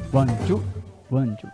One, two, one, two.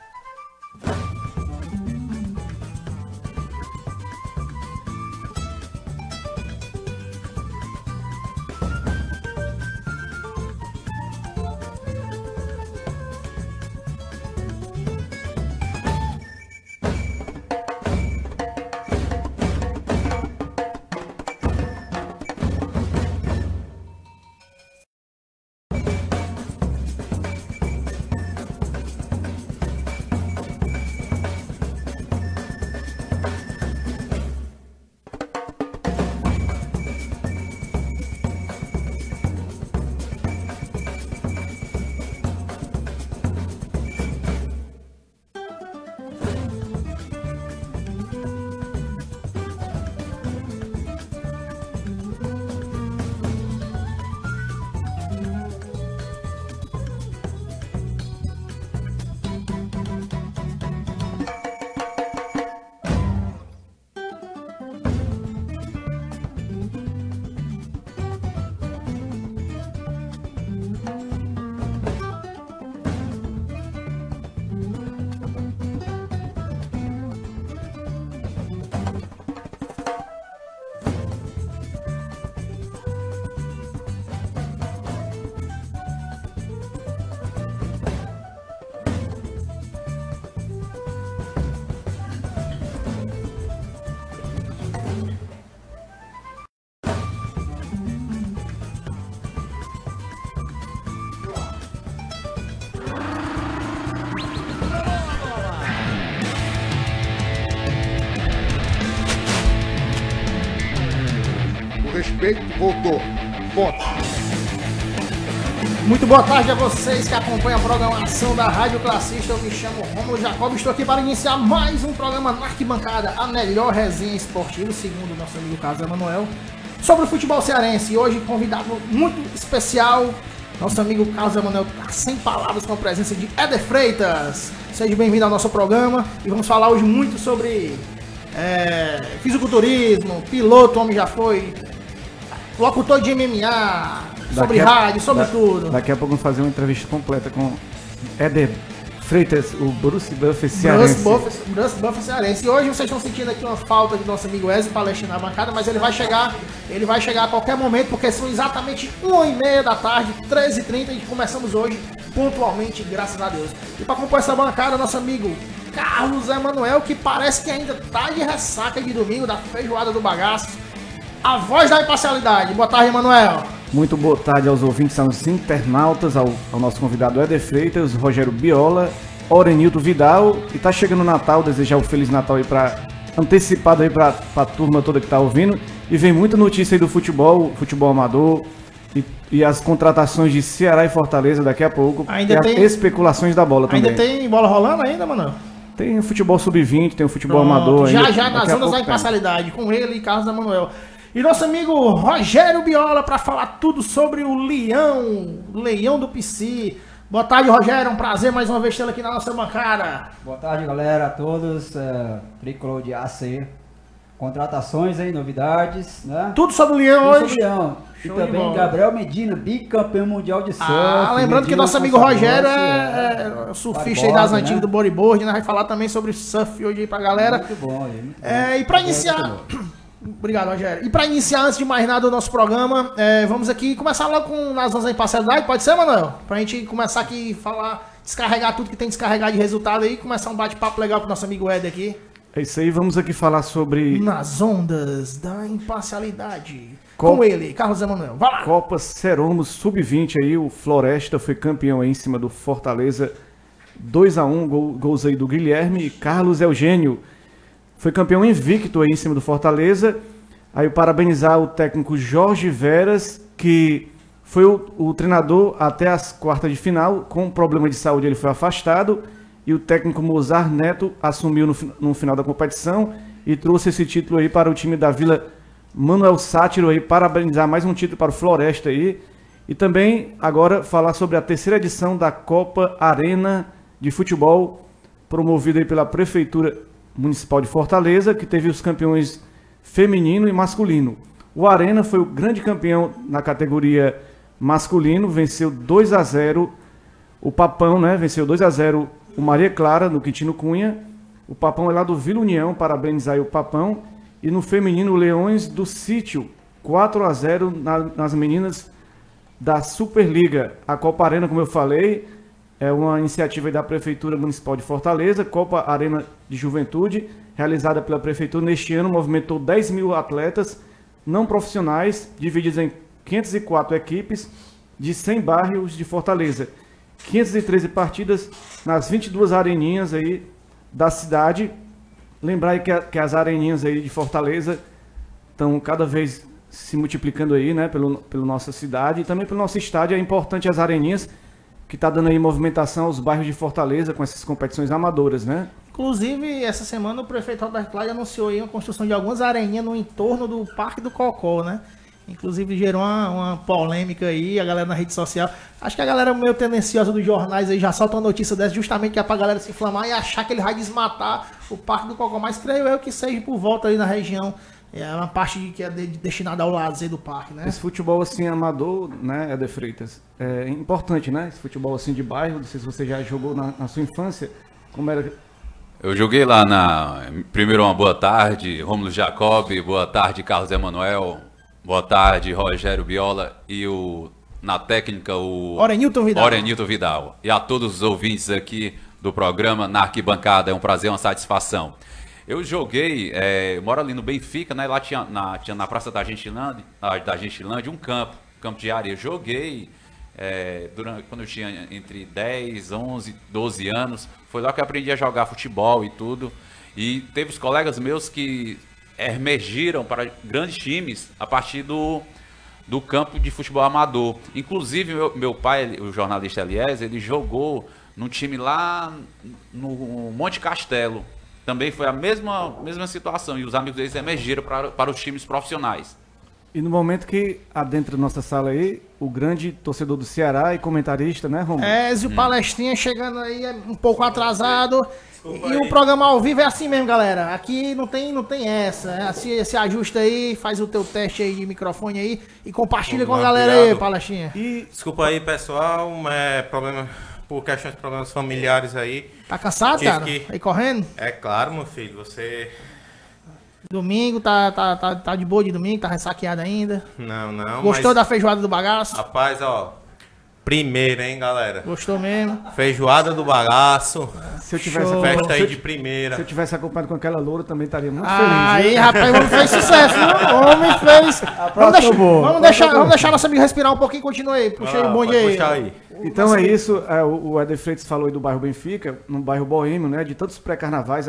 Respeito, voltou. Ponto. Muito boa tarde a vocês que acompanham a programação da Rádio Classista. Eu me chamo Rômulo Jacob, estou aqui para iniciar mais um programa na Arquibancada, a melhor resenha esportiva, segundo o nosso amigo Carlos Emanuel, sobre o futebol cearense. E hoje, convidado muito especial, nosso amigo Carlos Emanuel está sem palavras com a presença de Éder Freitas. Seja bem-vindo ao nosso programa e vamos falar hoje muito sobre fisiculturismo, piloto, homem já foi, locutor de MMA, sobre rádio, sobre tudo. Daqui a pouco vamos fazer uma entrevista completa com Éder Freitas, o Bruce Buffer cearense. Bruce Buffer cearense. E hoje vocês estão sentindo aqui uma falta de nosso amigo Wesley Palestina na bancada, mas ele vai chegar a qualquer momento, porque são exatamente 1h30 da tarde, 13h30, e começamos hoje pontualmente, graças a Deus. E para compor essa bancada, nosso amigo Carlos Emanuel, que parece que ainda tá de ressaca de domingo, da feijoada do bagaço. A voz da imparcialidade. Boa tarde, Emanuel. Muito boa tarde aos ouvintes, aos internautas, ao nosso convidado Éder Freitas, Rogério Biola, Orenilton Vidal. E tá chegando o Natal, desejar um Feliz Natal aí antecipado aí pra turma toda que tá ouvindo. E vem muita notícia aí do futebol amador e as contratações de Ceará e Fortaleza daqui a pouco. Ainda tem especulações da bola também. Ainda tem bola rolando ainda, Manoel? Tem o futebol sub-20, tem o futebol amador. Já nas zonas da imparcialidade, com ele e Carlos Emanuel. E nosso amigo Rogério Biola para falar tudo sobre o Leão do PC. Boa tarde, Rogério. Um prazer mais uma vez tê-lo aqui na nossa bancada. Boa tarde, galera, a todos. Tricolor de AC. Contratações aí, novidades, né? Tudo sobre o Leão hoje. Sobre o Leão. E também Gabriel Medina, bicampeão mundial de surf. Lembrando Medina, que nosso amigo Rogério é surfista aí das antigas, né? Do bodyboard, né? Vai falar também sobre surf hoje aí pra galera. Muito bom. E pra iniciar... Obrigado, Rogério. E para iniciar, antes de mais nada, o nosso programa, vamos aqui começar logo com nas zonas da imparcialidade, pode ser, Manuel? Pra gente começar aqui, descarregar tudo que tem que descarregar de resultado aí, começar um bate-papo legal com o nosso amigo Éder aqui. É isso aí, vamos aqui falar sobre... Nas ondas da imparcialidade. Com ele, Carlos Emanuel. Vai lá! Copa Seromos Sub-20 aí, o Floresta foi campeão aí em cima do Fortaleza, 2-1, gols aí do Guilherme e Carlos Eugênio. Foi campeão invicto aí em cima do Fortaleza. Aí parabenizar o técnico Jorge Veras, que foi o treinador até as quartas de final. Com problema de saúde ele foi afastado. E o técnico Mozart Neto assumiu no final da competição e trouxe esse título aí para o time da Vila Manuel Sátiro aí. Parabenizar mais um título para o Floresta aí. E também agora falar sobre a terceira edição da Copa Arena de Futebol, promovida aí pela Prefeitura Municipal de Fortaleza, que teve os campeões feminino e masculino. O Arena foi o grande campeão na categoria masculino, venceu 2-0 O Papão, né, venceu 2-0 o Maria Clara, no Quintino Cunha. O Papão é lá do Vila União, parabenizar aí o Papão. E no feminino, o Leões do Sítio, 4-0 nas meninas da Superliga. A Copa Arena, como eu falei, é uma iniciativa aí da Prefeitura Municipal de Fortaleza, Copa Arena de Juventude, realizada pela Prefeitura. Neste ano, movimentou 10 mil atletas não profissionais, divididos em 504 equipes de 100 bairros de Fortaleza. 513 partidas nas 22 areninhas aí da cidade. Lembrar aí que as areninhas aí de Fortaleza estão cada vez se multiplicando aí, né, pela nossa cidade e também pelo nosso estádio. É importante as areninhas, que está dando aí movimentação aos bairros de Fortaleza com essas competições amadoras, né? Inclusive, essa semana o prefeito Roberto Cláudio anunciou aí a construção de algumas areninhas no entorno do Parque do Cocó, né? Inclusive gerou uma polêmica aí, a galera na rede social. Acho que a galera meio tendenciosa dos jornais aí já solta uma notícia dessa justamente que é pra galera se inflamar e achar que ele vai desmatar o Parque do Cocó. Mas creio eu que seja por volta aí na região. É uma parte que é destinada ao lazer do parque, né? Esse futebol assim amador, né, Éder Freitas, é importante, né? Esse futebol assim de bairro, não sei se você já jogou na sua infância, como era... Eu joguei lá primeiro uma boa tarde, Rômulo Jacob, boa tarde, Carlos Emanuel, boa tarde, Rogério Viola e na técnica o Orenilton Vidal. E a todos os ouvintes aqui do programa Na Arquibancada, é um prazer, uma satisfação. Eu joguei, eu moro ali no Benfica, né? Lá tinha na Praça da Gentilândia um campo de areia. Joguei quando eu tinha entre 10, 11, 12 anos. Foi lá que eu aprendi a jogar futebol e tudo. E teve os colegas meus que emergiram para grandes times a partir do campo de futebol amador. Inclusive, meu pai, o jornalista Eliezer, ele jogou num time lá no Monte Castelo. Também foi a mesma situação, e os amigos deles emergiram para os times profissionais. E no momento que adentra nossa sala aí, o grande torcedor do Ceará e comentarista, né, Romulo? Ezio Palestrinha chegando aí um pouco atrasado. Desculpa e aí. O programa ao vivo é assim mesmo, galera. Aqui não tem essa. Se ajusta aí, faz o teu teste aí de microfone aí e compartilha com a galera aí, Palestrinha. Desculpa aí, pessoal, problema... Por questões de problemas familiares aí. Tá cansado, cara? Aí correndo? É claro, meu filho, você... Domingo, tá de boa de domingo, tá ressaqueado ainda? Não, Gostou da feijoada do bagaço? Rapaz, primeiro, hein, galera? Gostou mesmo? Feijoada do bagaço. Se eu tivesse festa aí de primeira. Se eu tivesse acompanhado com aquela loura, também estaria muito feliz. Aí, rapaz, o homem fez sucesso, viu? O homem fez. Vamos deixar nosso amigo respirar um pouquinho e continua aí. Puxa aí o bonde aí. Puxar aí. Então é isso, o Éder Freitas falou aí do bairro Benfica, no bairro Boêmio, né? De tantos pré-carnavais,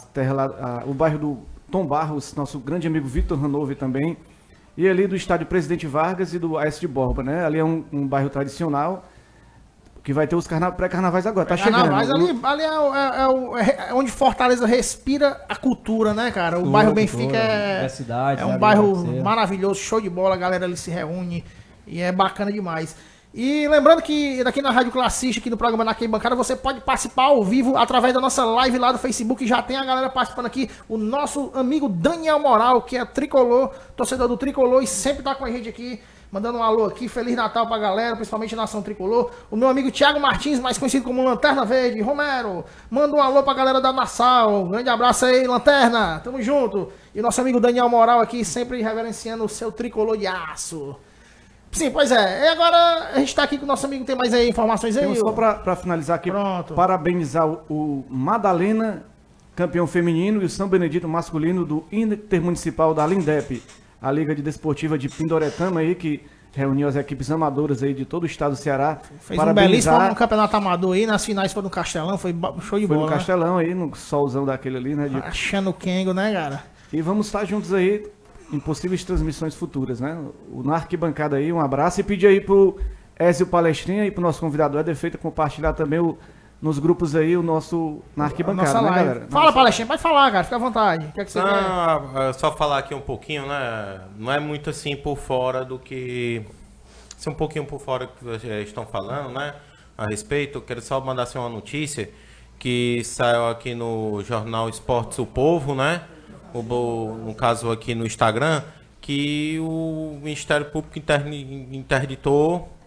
o bairro do Tom Barros, nosso grande amigo Vitor Hanover também. E ali do estádio Presidente Vargas e do AS de Borba, né? Ali é um bairro tradicional que vai ter os pré-carnavais agora. Tá chegando. Ali é onde Fortaleza respira a cultura, né, cara? O bairro Benfica é um bairro maravilhoso, show de bola, a galera ali se reúne e é bacana demais. E lembrando que daqui na Rádio Classista, aqui no programa Na Arquibancada, você pode participar ao vivo através da nossa live lá do Facebook. Já tem a galera participando aqui. O nosso amigo Daniel Moral, que é tricolor, torcedor do Tricolor, e sempre tá com a gente aqui, mandando um alô aqui. Feliz Natal pra galera, principalmente Nação Tricolor. O meu amigo Thiago Martins, mais conhecido como Lanterna Verde. Romero, manda um alô pra galera da Nassau. Um grande abraço aí, Lanterna. Tamo junto. E o nosso amigo Daniel Moral aqui, sempre reverenciando o seu tricolor de aço. Sim, pois é. E agora a gente tá aqui com o nosso amigo, tem mais aí informações aí? Só pra finalizar aqui, pronto. Parabenizar o Madalena, campeão feminino, e o São Benedito masculino do Intermunicipal da Lindep, a Liga de Desportiva de Pindoretama aí, que reuniu as equipes amadoras aí de todo o estado do Ceará. Fez um belíssimo campeonato amador aí, nas finais foi no Castelão, foi show de bola. Foi no Castelão aí, no solzão daquele ali, né? Achando o Kengo, né, cara? E vamos estar juntos aí em possíveis transmissões futuras, né? Na Arquibancada aí, um abraço, e pedir aí pro Ezio Palestrinha e pro nosso convidado Éder Freitas compartilhar também nos grupos aí o nosso Na Arquibancada, né, galera? Fala, Palestrinha, pode falar, cara, fica à vontade. O que é que você quer? Só falar aqui um pouquinho, né? Não é muito assim por fora do que... um pouquinho por fora do que vocês estão falando, né? A respeito, eu quero só mandar assim, uma notícia que saiu aqui no jornal Esportes O Povo, né? No caso aqui no Instagram, que o Ministério Público interditou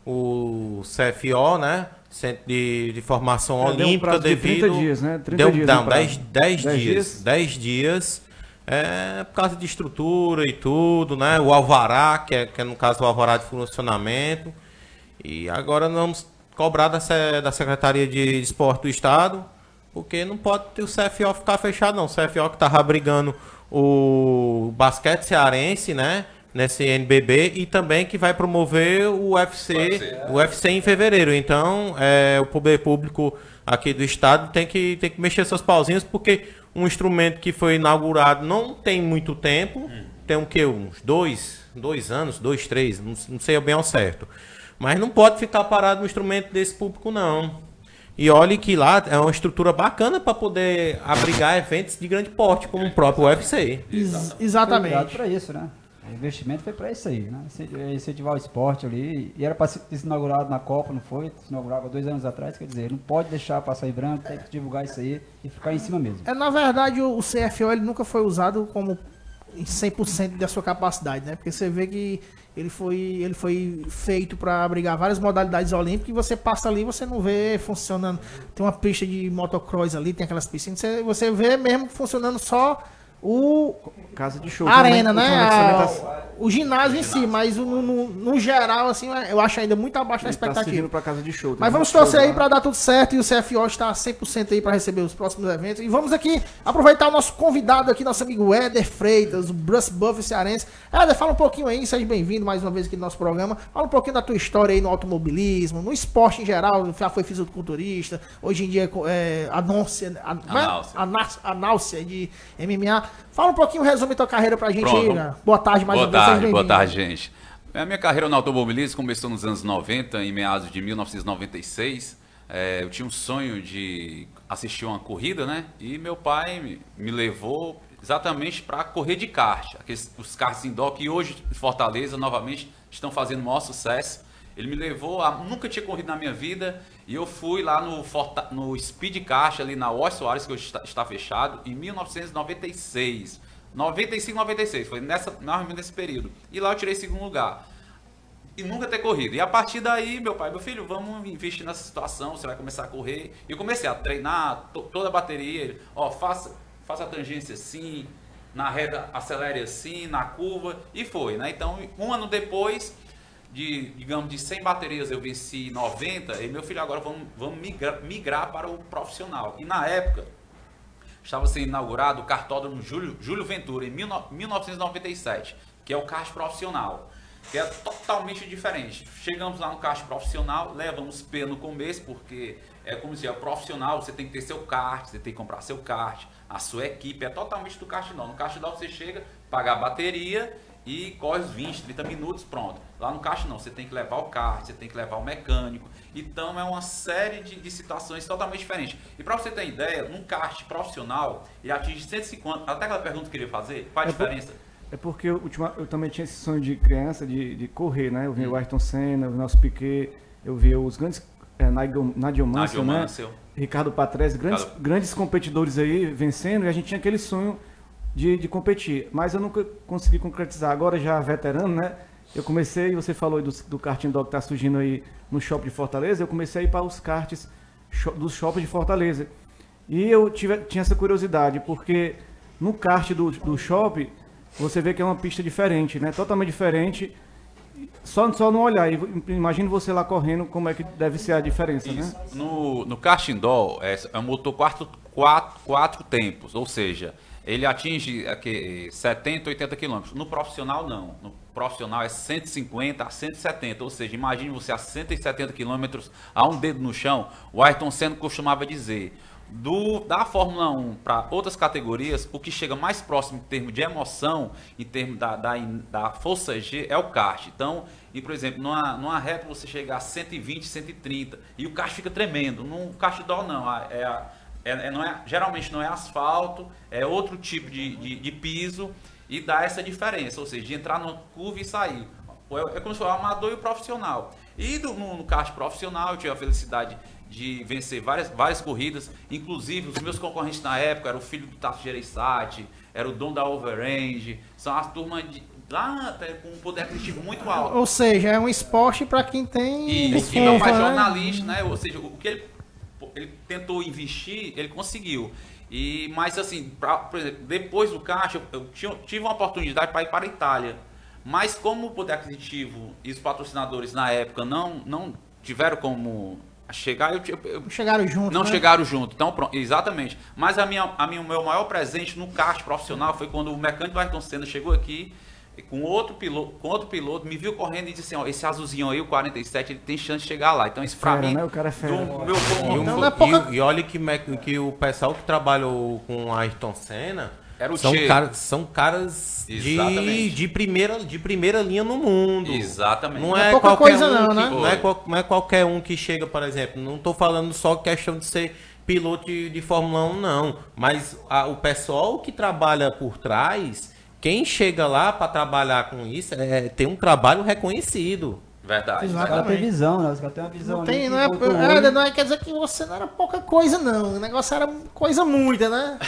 o CFO, né? Centro de Formação Deu um Olímpica prazo de devido... 30 dias, né? 30 dias Não, no prazo. 10 10 dias. 10 dias. Por causa de estrutura e tudo, né? O alvará, que é no caso o alvará de funcionamento. E agora nós vamos cobrar da Secretaria de Esporte do Estado, porque não pode ter o CFO ficar fechado, não. O CFO que estava brigando o basquete cearense, né? Nesse NBB, e também que vai promover o UFC em fevereiro. Então, o poder público aqui do estado tem que mexer seus pauzinhos, porque um instrumento que foi inaugurado não tem muito tempo, tem uns 2 anos, 2, 3, não sei bem ao certo. Mas não pode ficar parado um instrumento desse público, não. E olhe que lá é uma estrutura bacana para poder abrigar eventos de grande porte, como o próprio UFC. Exatamente. Para isso, né? O investimento foi para isso aí, né? Incentivar o esporte ali. E era para ser inaugurado na Copa, não foi? Se inaugurava 2 anos atrás, quer dizer, não pode deixar passar em branco, tem que divulgar isso aí e ficar em cima mesmo. Na verdade, o CFO ele nunca foi usado como em 100% da sua capacidade, né? Porque você vê que ele foi feito para abrigar várias modalidades olímpicas e você passa ali e você não vê funcionando. Tem uma pista de motocross ali, tem aquelas piscinas, você vê mesmo funcionando só o Casa de show. arena, né? Ultimamente O ginásio em si, mas no geral, assim, eu acho ainda muito abaixo da tá servindo expectativa. pra casa de show. Mas vamos torcer aí para dar tudo certo e o CFO está 100% aí para receber os próximos eventos. E vamos aqui aproveitar o nosso convidado aqui, nosso amigo Éder Freitas, o Bruce Buff cearense. Éder, fala um pouquinho aí, seja bem-vindo mais uma vez aqui no nosso programa. Fala um pouquinho da tua história aí no automobilismo, no esporte em geral, já foi fisiculturista, hoje em dia é anáusia de MMA. Fala um pouquinho, resume tua carreira pra gente. Pronto. Aí, né? Boa tarde mais uma vez. seja bem-vindo. Boa tarde, gente. A minha carreira no automobilismo começou nos anos 90, em meados de 1996. Eu tinha um sonho de assistir uma corrida, né? E meu pai me levou exatamente para correr de kart. Os karts indoor que hoje em Fortaleza, novamente, estão fazendo o maior sucesso. Ele me levou, nunca tinha corrido na minha vida, e eu fui lá no Speed Kart, ali na Oz Soares, que hoje está fechado, em 1996. 95, 96, foi nesse período. E lá eu tirei 2º lugar. E nunca ter corrido. E a partir daí, meu filho, vamos investir nessa situação, você vai começar a correr. E eu comecei a treinar toda a bateria. Ele, faça a tangência assim, na reta acelere assim, na curva, e foi, né? Então, um ano depois, digamos, de 100 baterias eu venci 90, e meu filho, agora vamos migrar para o profissional. E na época, estava sendo inaugurado o kartódromo Júlio Ventura, em 1997, que é o kart profissional, que é totalmente diferente. Chegamos lá no kart profissional, levamos P no começo, porque como se é profissional, você tem que ter seu kart, você tem que comprar seu kart, a sua equipe é totalmente do kart indoor. No kart indoor você chega, paga a bateria e corre os 20, 30 minutos, pronto. Lá no kart não, você tem que levar o kart, você tem que levar o mecânico. Então é uma série de situações totalmente diferentes. E para você ter ideia, num kart profissional, ele atinge 150, até aquela pergunta que eu queria fazer, qual a diferença? É porque eu também tinha esse sonho de criança de correr, né? Eu via o Ayrton Senna, eu vi o Nelson Piquet, eu via os grandes Nigel Mansell, né? Ricardo Patrese, grandes competidores aí vencendo, e a gente tinha aquele sonho de competir, mas eu nunca consegui concretizar. Agora já veterano, né? Eu comecei, você falou do kart indoor que está surgindo aí no shopping de Fortaleza, eu comecei a ir para os karts dos shoppings de Fortaleza. E eu tinha essa curiosidade, porque no kart do shopping, você vê que é uma pista diferente, né? Totalmente diferente. Só não olhar. Imagina você lá correndo, como é que deve ser a diferença, isso, né? No kart indoor, é um motor quatro tempos, ou seja, ele atinge 70, 80 km. No profissional, não. No profissional é 150 a 170, ou seja, imagine você a 170 km a um dedo no chão. O Ayrton Senna costumava dizer, da Fórmula 1 para outras categorias, o que chega mais próximo em termos de emoção, em termos da força G, é o kart. Então, por exemplo, numa reta você chega a 120, 130 e o kart fica tremendo. No kart indoor não, geralmente não é asfalto, é outro tipo de piso, e dá essa diferença, ou seja, de entrar numa curva e sair. É como se fosse o amador e o profissional. E no kart profissional eu tive a felicidade de vencer várias corridas, inclusive os meus concorrentes na época eram o filho do Tato Gereissati, era o dono da Overrange, são as turmas lá com um poder aquisitivo muito alto. Ou seja, é um esporte para quem tem E meu pai bufunfa, né? jornalista, né? Ou seja, o que ele tentou investir, ele conseguiu. Mas assim, por exemplo, depois do caixa, eu tive uma oportunidade para ir para a Itália. Mas como o poder aquisitivo e os patrocinadores na época não tiveram como chegar, Chegaram juntos, não né? chegaram junto. Então, pronto, exatamente. Mas o meu maior presente no kart profissional foi quando o mecânico Ayrton Senna chegou aqui com outro piloto, me viu correndo e disse assim, ó, esse azulzinho aí, o 47, ele tem chance de chegar lá. Então isso pra Fera, mim... né? O cara é fera. Então, não é pouca- E olha que o pessoal que trabalhou com Ayrton Senna Era o são Che. caras Exatamente. de primeira linha no mundo. Exatamente. Não Não é é pouca qualquer coisa um não, que, né? não é qualquer um que chega, por exemplo. Não estou falando só questão de ser piloto de Fórmula 1, não. Mas o pessoal que trabalha por trás, quem chega lá para trabalhar com isso, tem um trabalho reconhecido. Verdade. Os caras têm visão, né? Os caras têm uma visão Não ali tem, que não é, botou o olho. não é, quer dizer que você não era pouca coisa, não. O negócio era coisa muita, né?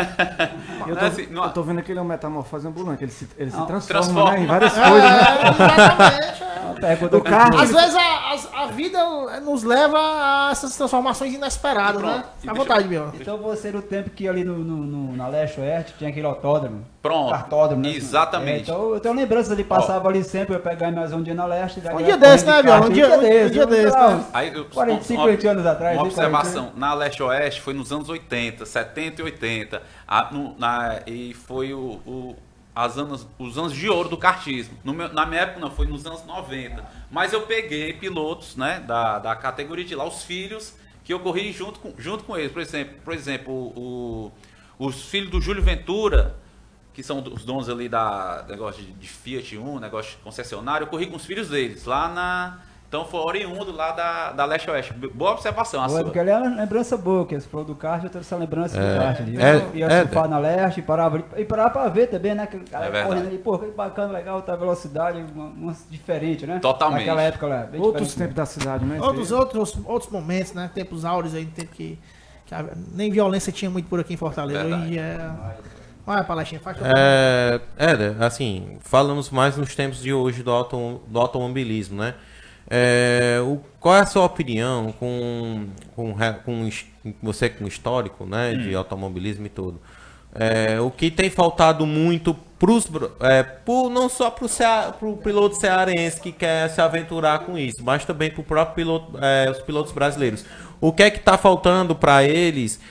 Eu tô vendo que ele é um metamorfose ambulante. Ele se transforma, transforma. né, em várias coisas, né? Exatamente. Uma pergunta O carro- Às vezes a vida nos leva a essas transformações inesperadas, né? Fica à vontade, Biel. Então você, no tempo que ali na Leste-Oeste tinha aquele autódromo. Pronto. Cartódromo, né? Exatamente. Então eu tenho lembranças ali, passava ali sempre, eu pegava mais um dia na Leste. Um dia desse, né, Biel? Um dia desse, né? Aí, 50 anos atrás. Uma né, observação, na Leste-Oeste foi nos anos 80, 70 e 80. E foi os anos de ouro do kartismo. Na minha época não, foi nos anos 90. Mas eu peguei pilotos, né, da categoria de lá, os filhos, que eu corri junto com eles. Por exemplo, os filhos do Júlio Ventura, que são os donos ali da negócio de Fiat 1, negócio de concessionário, eu corri com os filhos deles lá então foi oriundo lá da Leste-Oeste. Boa observação a Boa, sua. porque ali é uma lembrança boa, que você falou do kart, eu tenho essa lembrança do kart ali. Eu ia é, surfar na Leste, parava pra ver também, né? Aquele cara verdade. correndo ali, pô, que bacana, legal, tá velocidade, uma diferente, né? Totalmente. Naquela época lá, bem Outros diferente tempos da cidade, né? Outros momentos, né? Tempos áureos aí, tempo que nem violência tinha muito por aqui em Fortaleza. Verdade. Hoje é. Olha, Palestinha, faz Assim, falamos mais nos tempos de hoje do automobilismo, né? Qual é a sua opinião com você com histórico, né, de automobilismo e tudo? O que tem faltado muito não só para o piloto cearense que quer se aventurar com isso, mas também para o próprio piloto, os pilotos brasileiros. O que é que está faltando para eles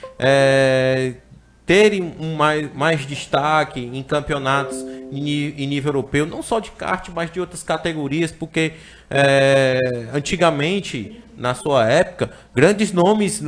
terem mais destaque em campeonatos em nível europeu, não só de kart, mas de outras categorias, porque antigamente, na sua época, grandes nomes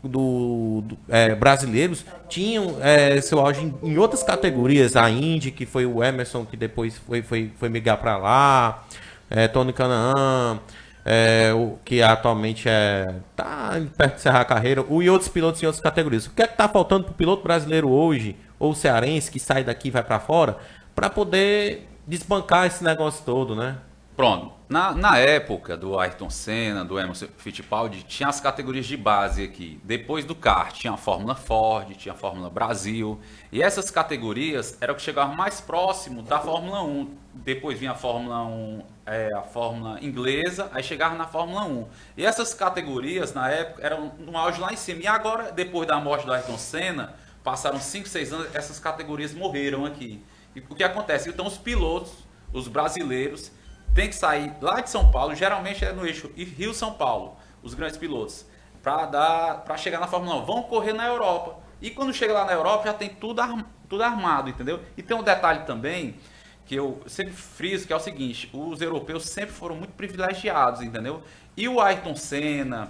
brasileiros tinham seu auge em outras categorias, a Indy, que foi o Emerson, que depois foi migrar para lá, Tony Canaan, que atualmente está perto de encerrar a carreira, e outros pilotos em outras categorias. O que é que está faltando para o piloto brasileiro hoje, ou cearense, que sai daqui e vai para fora, para poder desbancar esse negócio todo, né? Pronto. Na época do Ayrton Senna, do Emerson Fittipaldi, tinha as categorias de base aqui. Depois do kart, tinha a Fórmula Ford, tinha a Fórmula Brasil. E essas categorias eram que chegavam mais próximo da Fórmula 1. Depois vinha a Fórmula 1, a Fórmula inglesa, aí chegava na Fórmula 1. E essas categorias, na época, eram no auge lá em cima. E agora, depois da morte do Ayrton Senna, passaram 5, 6 anos, essas categorias morreram aqui. E o que acontece? Então, os pilotos, os brasileiros, tem que sair lá de São Paulo, geralmente é no eixo Rio-São Paulo, os grandes pilotos, para chegar na Fórmula 1. Vão correr na Europa. E quando chega lá na Europa, já tem tudo armado, entendeu? E tem um detalhe também, que eu sempre friso, que é o seguinte: os europeus sempre foram muito privilegiados, entendeu? E o Ayrton Senna,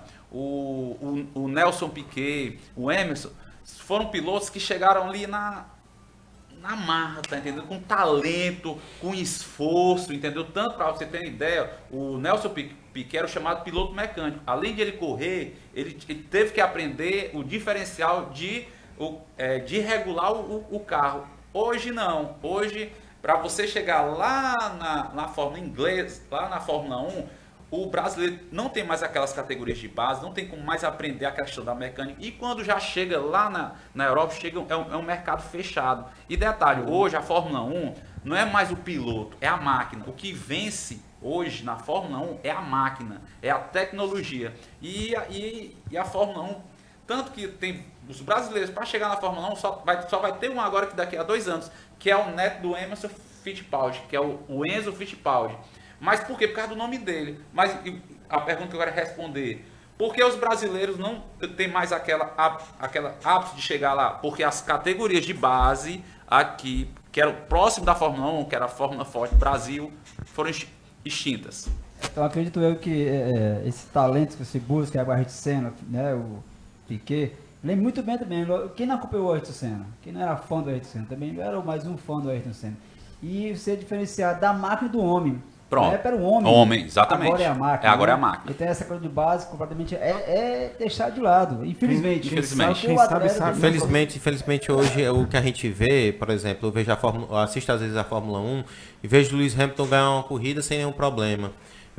o Nelson Piquet, o Emerson, foram pilotos que chegaram ali na marra, tá entendendo? Com talento, com esforço, entendeu? Tanto para você ter uma ideia, o Nelson Piquet era o chamado piloto mecânico. Além de ele correr, ele teve que aprender o diferencial de regular o carro. Hoje não. Hoje, para você chegar lá na Fórmula inglesa, lá na Fórmula 1, o brasileiro não tem mais aquelas categorias de base, não tem como mais aprender a questão da mecânica. E quando já chega lá na Europa, é um mercado fechado. E detalhe, hoje a Fórmula 1 não é mais o piloto, é a máquina. O que vence hoje na Fórmula 1 é a máquina, é a tecnologia. E a Fórmula 1, tanto que tem os brasileiros, para chegar na Fórmula 1, só vai ter um agora que daqui a 2 anos, que é o neto do Emerson Fittipaldi, que é o Enzo Fittipaldi. Mas por quê? Por causa do nome dele. Mas a pergunta que eu quero responder: por que os brasileiros não têm mais aquela ápice de chegar lá? Porque as categorias de base aqui, que eram próximo da Fórmula 1, que era a Fórmula Ford Brasil, foram extintas. Então acredito eu que esse talento que você busca, a Ayrton Senna, né, o Piquet, lembro muito bem também, quem não acompanhou o Ayrton Senna? Quem não era fã do Ayrton Senna? Também não era mais um fã do Ayrton Senna. E você diferenciar da máquina do homem. Pronto. Na época era o homem. Homem, exatamente. Agora é a máquina. Agora é a máquina. Então essa coisa de base completamente é deixar de lado. Infelizmente. Infelizmente. Quem sabe, sabe. Infelizmente hoje é o que a gente vê, por exemplo, eu vejo eu assisto às vezes a Fórmula 1 e vejo o Lewis Hamilton ganhar uma corrida sem nenhum problema.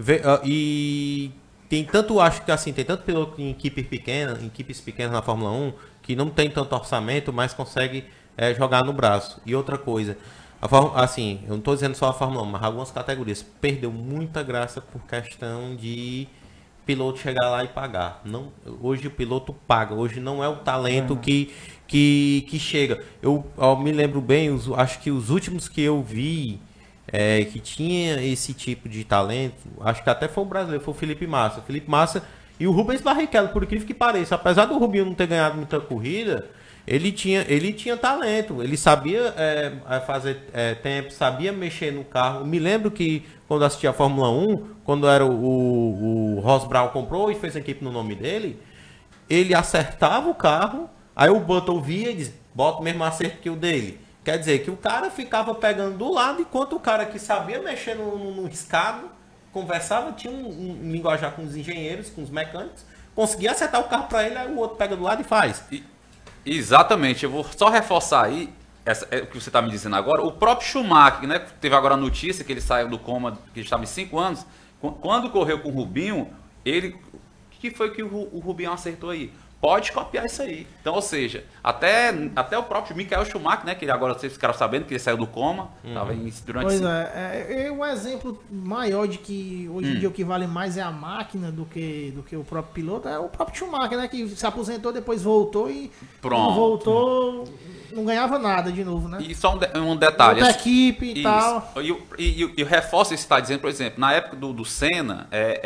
E tem tanto, acho que assim, tem tanto piloto em equipes pequenas na Fórmula 1 que não tem tanto orçamento, mas consegue jogar no braço. E outra coisa, assim, eu não estou dizendo só a Fórmula 1, mas algumas categorias perdeu muita graça por questão de piloto chegar lá e pagar. Não, hoje o piloto paga, hoje não é o talento que chega. Eu me lembro bem, acho que os últimos que eu vi que tinha esse tipo de talento, acho que até foi o brasileiro, foi o Felipe Massa e o Rubens Barrichello, por incrível que pareça, apesar do Rubinho não ter ganhado muita corrida, ele tinha talento, ele sabia fazer tempo, sabia mexer no carro. Eu me lembro que quando assisti a Fórmula 1, quando era o Ross Brown comprou e fez a equipe no nome dele, ele acertava o carro, aí o Button via e dizia, bota o mesmo acerto que o dele. Quer dizer que o cara ficava pegando do lado, enquanto o cara que sabia mexer no riscado, conversava, tinha um linguajar com os engenheiros, com os mecânicos, conseguia acertar o carro para ele, aí o outro pega do lado e faz. Exatamente, eu vou só reforçar aí o que você está me dizendo agora. O próprio Schumacher, né, teve agora a notícia que ele saiu do coma, que ele estava em 5 anos, quando correu com o Rubinho, o que foi que o Rubinho acertou aí? Pode copiar isso aí. Então, ou seja, até o próprio Michael Schumacher, né, que ele agora vocês ficaram sabendo que ele saiu do coma, estava durante... Pois um exemplo maior de que hoje em dia o que vale mais é a máquina do que o próprio piloto é o próprio Schumacher, né, que se aposentou, depois voltou e não voltou, não ganhava nada de novo, né? E só um detalhe. Outra equipe e tal. E eu reforço isso que você está dizendo, por exemplo, na época do Senna,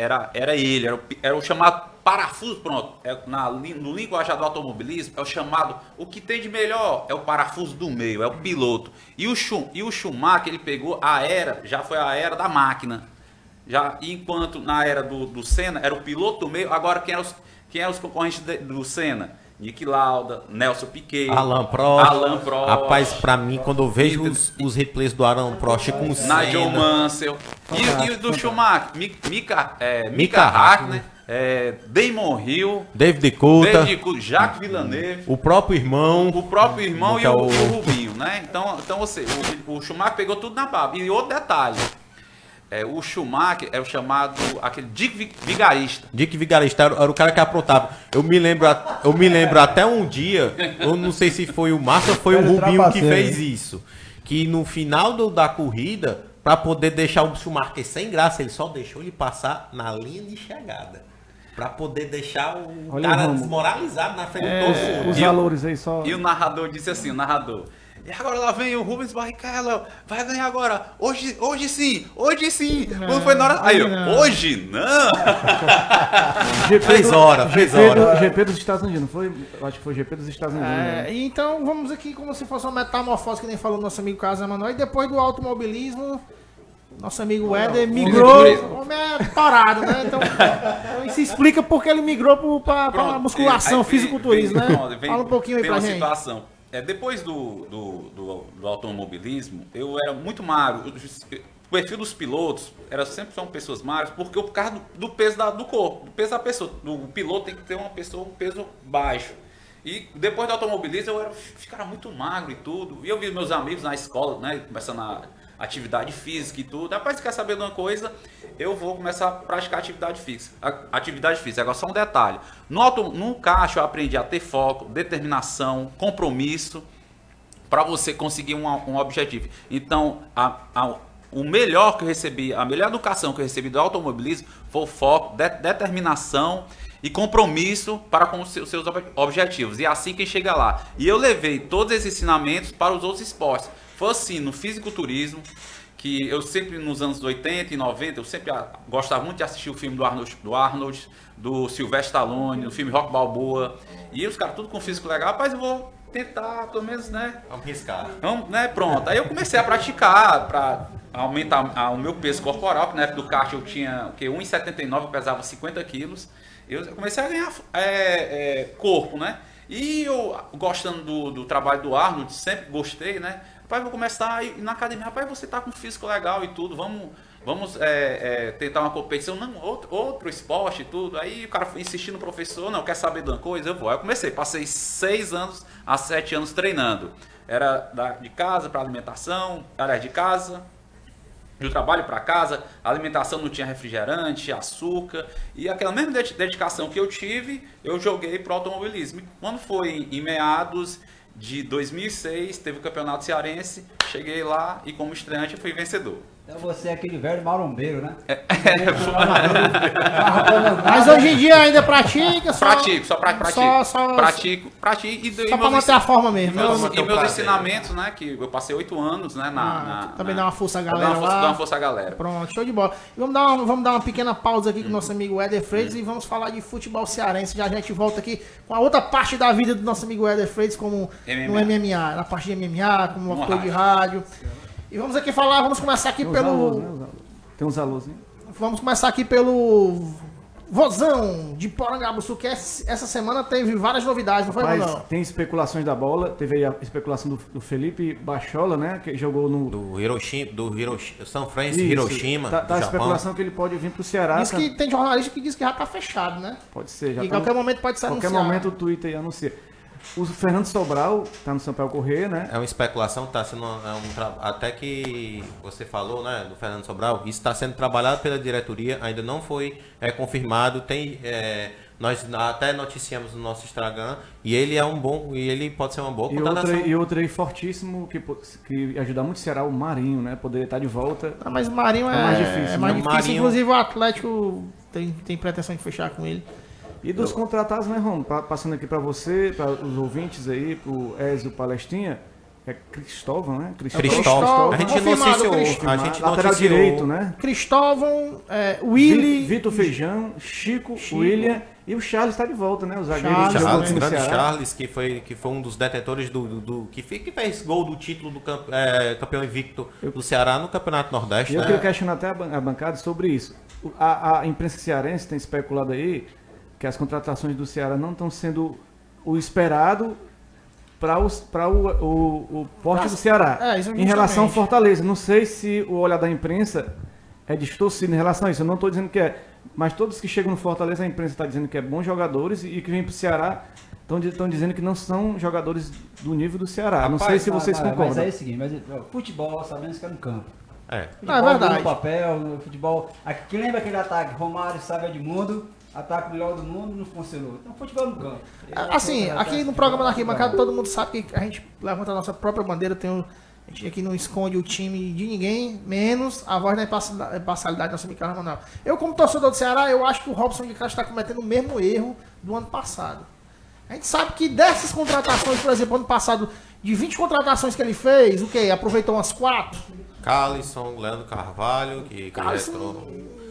era o chamado parafuso, pronto, no linguajar do automobilismo, é o chamado, o que tem de melhor é o parafuso do meio, é o piloto. E o Schumacher, ele pegou já foi a era da máquina. Enquanto na era do Senna, era o piloto do meio, agora quem eram os concorrentes do Senna? Niki Lauda, Nelson Piquet, Alan Prost. Rapaz, pra mim, quando eu vejo os replays do Alan Prost com o Senna... Nigel Mansell. E do Schumacher, Mika Hakkinen, Damon Hill, David Coulthard, Jacques Villeneuve, o próprio irmão e o Rubinho, né? Então o Schumacher pegou tudo na baba. E outro detalhe, o Schumacher é o chamado aquele Dick Vigarista. Dick Vigarista era o cara que aprontava. Eu me lembro até um dia, eu não sei se foi o Massa ou foi o Rubinho que fez isso, que no final da corrida, para poder deixar o Schumacher sem graça, ele só deixou ele passar na linha de chegada. Pra poder deixar o cara desmoralizado na frente de todo mundo. Os valores aí só... E o narrador disse assim, e agora lá vem o Rubens Barrichello, vai ganhar agora, hoje sim. Quando foi na hora... Aí, hoje não. Fez hora. GP dos Estados Unidos, não foi? Eu acho que foi GP dos Estados Unidos. Né? Então vamos aqui como se fosse uma metamorfose, que nem falou nosso amigo Carlos Emanuel, e depois do automobilismo... Nosso amigo Éder migrou, o homem é parado, né? Então isso explica porque ele migrou para musculação, fisiculturismo, né? Fala um pouquinho aí pra gente. Situação. Depois do automobilismo, eu era muito magro. O perfil dos pilotos sempre são pessoas magras, porque por causa do peso do corpo, do peso da pessoa. O piloto tem que ter um peso baixo. E depois do automobilismo, eu ficava muito magro e tudo. E eu vi meus amigos na escola, né? Começando a atividade física e tudo. Rapaz, quer saber de uma coisa? Eu vou começar a praticar atividade física. Agora só um detalhe. No kart eu aprendi a ter foco, determinação, compromisso, para você conseguir um objetivo. Então, o melhor que eu recebi, a melhor educação que eu recebi do automobilismo foi o foco, determinação e compromisso para com os seus objetivos. E é assim que chega lá. E eu levei todos esses ensinamentos para os outros esportes. Foi assim, no fisiculturismo, que eu sempre, nos anos 80 e 90, eu sempre gostava muito de assistir o filme do Arnold, do Sylvester Stallone, do filme Rock Balboa. E os caras tudo com físico legal. Rapaz, eu vou tentar, pelo menos, né? Vamos riscar. Vamos, né? Pronto. Aí eu comecei a praticar para aumentar o meu peso corporal, que na época do kart eu tinha 1,79, eu pesava 50 quilos. Eu comecei a ganhar corpo, né? E eu, gostando do trabalho do Arnold, sempre gostei, né? Rapaz, vou começar a ir na academia. Rapaz, você tá com físico legal e tudo, vamos tentar uma competição, não, outro esporte e tudo. Aí o cara foi insistindo no professor, não, quer saber de uma coisa? Eu vou. Aí eu comecei, passei 6 anos a 7 anos treinando. Era de casa para alimentação, era de casa, do trabalho para casa, a alimentação não tinha refrigerante, açúcar, e aquela mesma dedicação que eu tive, eu joguei para o automobilismo. E quando foi em meados de 2006, teve o Campeonato Cearense, cheguei lá e como estreante eu fui vencedor. Então você é aquele velho marombeiro, né? Mas hoje em dia ainda pratica? Pratico. Só Pratico. Só pra manter a forma mesmo. E meus ensinamentos, né? Que eu passei 8 anos, né? Também dá uma força à galera lá. Dá uma força à galera. Pronto, show de bola. E vamos dar uma pequena pausa aqui com o nosso amigo Éder Freitas e vamos falar de futebol cearense. Já a gente volta aqui com a outra parte da vida do nosso amigo Éder Freitas, como no MMA, na parte de MMA, como locutor de rádio. E vamos aqui falar, vamos começar aqui Tem uns alôs, hein? Vamos começar aqui pelo Vozão de Porangabuçu, que essa semana teve várias novidades, não foi, Mas não? tem especulações da bola, teve aí a especulação do Felipe Bachola, né? Que jogou no... Do Hiroshima, São Francisco, Hiroshima, Tá a Japão. especulação que ele pode vir pro Ceará. Diz que tem jornalista que diz que já tá fechado, né? Pode ser, já E tá qualquer momento pode ser qualquer anunciado. momento o Twitter aí anuncia. O Fernando Sobral tá no Sampaio Corrêa, né? É uma especulação, tá sendo até que você falou, né, do Fernando Sobral, isso está sendo trabalhado pela diretoria, ainda não foi confirmado, nós até noticiamos no nosso Instagram, e ele ele pode ser uma boa contratação. E outro aí fortíssimo, que ajuda muito o Ceará, o Marinho, né? Poderia estar de volta. Mas o Marinho é mais difícil, É mais né? difícil, Marinho... inclusive o Atlético tem pretensão de fechar com ele. E dos contratados, né, Romo? Passando aqui para você, para os ouvintes aí, pro Ezio Palestinha, é Cristóvão, né? Cristóvão. A gente Confirmado, noticiou. A gente lateral noticiou. direito, né? Cristóvão, Willy... Vitor Feijão, Chico, William e o Charles está de volta, né? O zagueiro Charles, jogou Charles, aqui no grande Ceará. Charles, que foi um dos detentores que fez gol do título do campeão invicto do Ceará no Campeonato Nordeste. E eu né? queria questionar até a bancada sobre isso. A imprensa cearense tem especulado aí que as contratações do Ceará não estão sendo o esperado para o porte do Ceará. isso Em relação ao justamente. Fortaleza. Não sei se o olhar da imprensa é distorcido em relação a isso. Eu não estou dizendo que é. Mas todos que chegam no Fortaleza, a imprensa está dizendo que é bons jogadores e que vêm para o Ceará estão dizendo que não são jogadores do nível do Ceará. Não sei se vocês concordam. Mas é o seguinte, futebol sabemos que é no campo. Não, é verdade. No papel, no futebol. Quem lembra aquele ataque? Romário, Sábio Edmundo, ataque melhor do mundo, não funcionou. Então futebol no campo. Assim, aqui no programa da Arquibancada todo mundo sabe que a gente levanta a nossa própria bandeira, a gente aqui não esconde o time de ninguém, menos a voz da imparcialidade do nosso amigo Carlos Manuel. Eu, como torcedor do Ceará, eu acho que o Robson de Castro está cometendo o mesmo erro do ano passado. A gente sabe que dessas contratações, por exemplo, ano passado, de 20 contratações que ele fez, o quê? Aproveitou umas 4? Calisson, Leandro Carvalho, que Calisson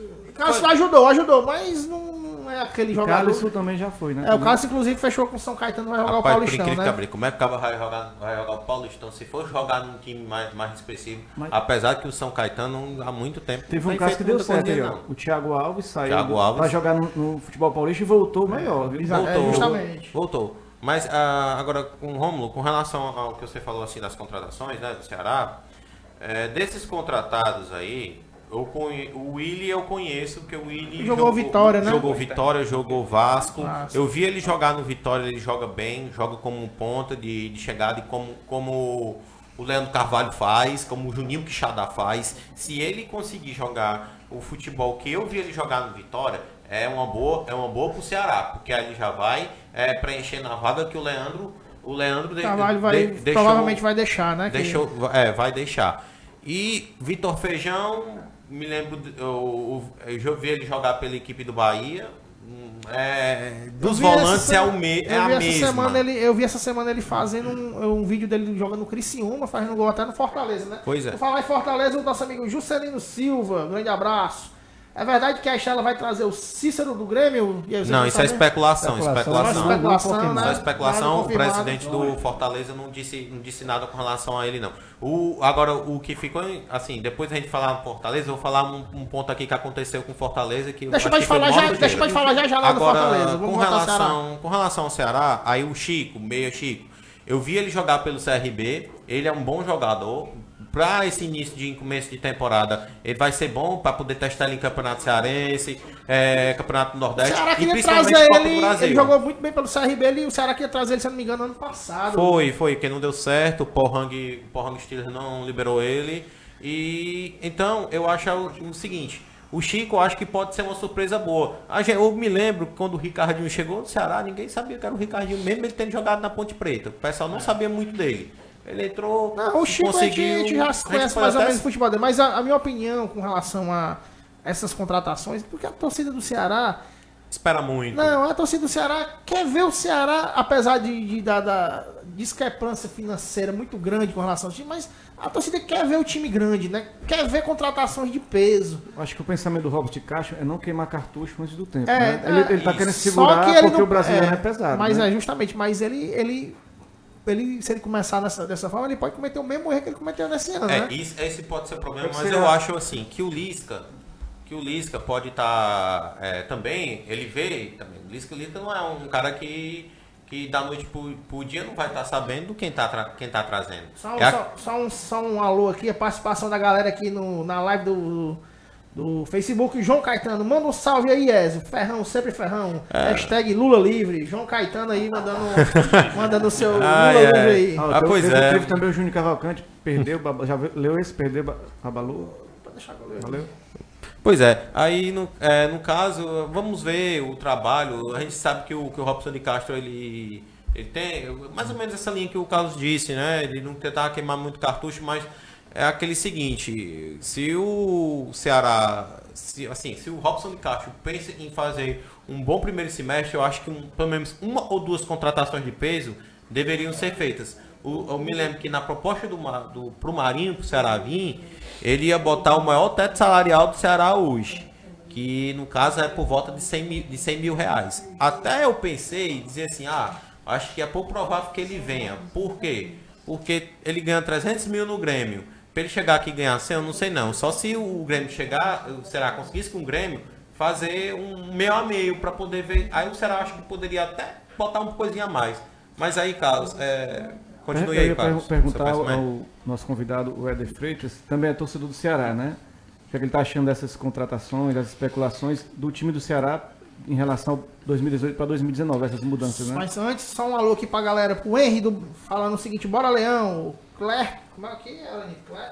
ajudou, mas não é aquele jogador. Calisson também já foi, né? O Calisson, inclusive, fechou com o São Caetano, vai jogar Rapaz, o Paulistão, né? Como é que o cara vai jogar o Paulistão? Se for jogar num time mais expressivo, apesar que o São Caetano há muito tempo Teve não um tem caso que feito deu muita certo coisa, aí, ó. não. O Thiago Alves saiu Thiago Alves. pra jogar no futebol paulista e voltou melhor, viu? Justamente. Voltou. Mas agora, com o Rômulo, com relação ao que você falou assim das contratações, né, do Ceará, desses contratados aí, o Willy eu conheço, porque o Willy Jogou Vitória, né? Jogou Vitória, jogou Vasco. Eu vi ele jogar no Vitória, ele joga bem, joga como um ponta de chegada e como o Leandro Carvalho faz, como o Juninho Quixadá faz. Se ele conseguir jogar o futebol que eu vi ele jogar no Vitória, é uma boa pro Ceará, porque aí ele já vai preencher na vaga que o Leandro O Leandro Carvalho provavelmente vai deixar, né? Vai deixar. E Vitor Feijão, me lembro, eu já vi ele jogar pela equipe do Bahia. Dos volantes é a mesma. Eu vi essa semana ele fazendo um vídeo dele jogando no Criciúma, fazendo gol até no Fortaleza, né? Pois é. Vou falar em Fortaleza, o nosso amigo Juscelino Silva, grande abraço. É verdade que a Estrela vai trazer o Cícero do Grêmio? Não, isso é especulação. Só especulação. O presidente do Fortaleza não disse nada com relação a ele, não. Agora, o que ficou, assim, depois a gente falar no Fortaleza, eu vou falar um ponto aqui que aconteceu com o Fortaleza. Deixa eu falar já lá do Fortaleza. Com relação ao Ceará, aí o Chico, meia Chico, eu vi ele jogar pelo CRB, ele é um bom jogador. Para esse início de começo de temporada, ele vai ser bom para poder testar ele em Campeonato Cearense, Campeonato do Nordeste. O Ceará e principalmente trazer ele, ele jogou muito bem pelo CRB e o Ceará queria trazer ele, se não me engano, ano passado. Foi, que não deu certo, o Pohang Steelers não liberou ele. E então eu acho o seguinte, o Chico eu acho que pode ser uma surpresa boa. Eu me lembro quando o Ricardinho chegou no Ceará, ninguém sabia que era o Ricardinho, mesmo ele tendo jogado na Ponte Preta. O pessoal não sabia muito dele. Ele entrou. O Chico conseguiu, a gente já conhece mais ou menos o futebol dele, mas a minha opinião com relação a essas contratações, porque a torcida do Ceará espera muito. Não, a torcida do Ceará quer ver o Ceará, apesar da discrepância financeira muito grande com relação ao time, mas a torcida quer ver o time grande, né? Quer ver contratações de peso. Acho que o pensamento do Robert Castro é não queimar cartucho antes do tempo. Né? Ele tá querendo segurar porque o brasileiro é pesado. Mas né? Justamente, mas ele, se ele começar dessa forma, ele pode cometer o mesmo erro que ele cometeu nesse ano, né? Esse pode ser o problema, mas eu acho assim, que o Lisca pode estar também, ele vê também, o Lisca não é um cara que da noite pro dia não vai estar sabendo quem tá trazendo. Só um alô aqui, a participação da galera aqui na live do Facebook. João Caetano, manda um salve aí, Ezio. Ferrão, sempre Ferrão. Hashtag Lula Livre. João Caetano aí mandando o seu Lula Livre aí. Teve também o Júnior Cavalcante, perdeu, já leu esse? Perdeu, Babalu? Pode deixar que eu leio. Valeu. Pois aí no caso, vamos ver o trabalho. A gente sabe que o Robson de Castro, ele tem mais ou menos essa linha que o Carlos disse, né? Ele não tentava queimar muito cartucho, mas é aquele seguinte, se o Ceará, se o Robson de Castro pensa em fazer um bom primeiro semestre, eu acho que pelo menos uma ou duas contratações de peso deveriam ser feitas. Eu me lembro que na proposta pro Marinho, pro Ceará vir, ele ia botar o maior teto salarial do Ceará hoje, que no caso é por volta de 100 mil reais. Até eu pensei em dizer assim, acho que é pouco provável que ele venha. Por quê? Porque ele ganha 300 mil no Grêmio. Para ele chegar aqui e ganhar 100, eu não sei não. Só se o Grêmio chegar, o Ceará conseguisse com o Grêmio fazer um meio a meio para poder ver. Aí o Ceará acho que poderia até botar uma coisinha a mais. Mas aí, Carlos, continue aí, Carlos. Eu ia perguntar ao nosso convidado, o Éder Freitas, também é torcedor do Ceará, né? O que ele está achando dessas contratações, das especulações do time do Ceará em relação ao 2018 para 2019, essas mudanças, né? Mas antes, só um alô aqui pra galera, pro Henry, falando o seguinte, bora Leão, como é que é,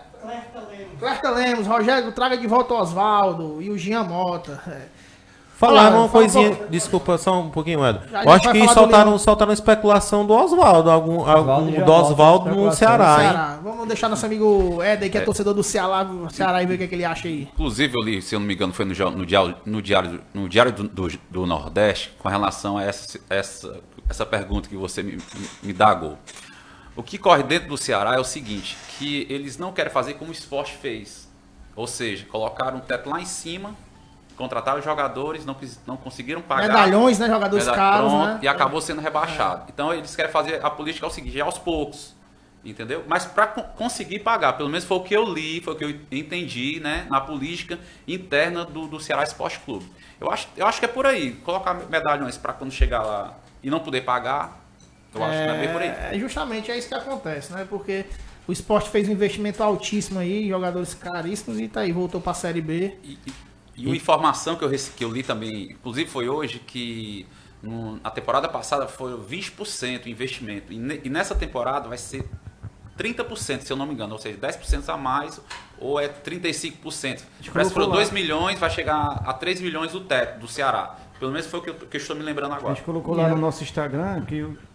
Clerta Lemos, Rogério, traga de volta o Oswaldo e o Jean Mota. Falar uma coisinha, desculpa, só um pouquinho, Ed. Eu acho que soltaram especulação do Oswaldo, do Oswaldo no Ceará, hein? Vamos deixar nosso amigo Ed, que é torcedor do Ceará, e ver o que ele acha aí. Inclusive, eu li, se eu não me engano, foi no Diário do Nordeste, com relação a essa pergunta que você me dagou. O que corre dentro do Ceará é o seguinte, que eles não querem fazer como o Sport fez. Ou seja, colocaram um teto lá em cima, contrataram jogadores, não conseguiram pagar. Medalhões, né? Jogadores caros, pronto, né? E acabou sendo rebaixado. Então eles querem fazer, a política é o seguinte, aos poucos. Entendeu? Mas para conseguir pagar, pelo menos foi o que eu li, foi o que eu entendi, né? Na política interna do Ceará Esporte Clube. Eu acho que é por aí. Colocar medalhões para quando chegar lá e não poder pagar, eu acho que não é bem por aí. Justamente é isso que acontece, né? Porque o Sport fez um investimento altíssimo aí, jogadores caríssimos, e tá aí, voltou para a Série B. E uma informação que eu li também, inclusive foi hoje, que na temporada passada foi 20% investimento. E nessa temporada vai ser 30%, se eu não me engano. Ou seja, 10% a mais ou é 35%. Parece que foram 2 milhões, vai chegar a 3 milhões do teto do Ceará. Pelo menos foi o que eu estou me lembrando agora. A gente colocou lá no nosso Instagram que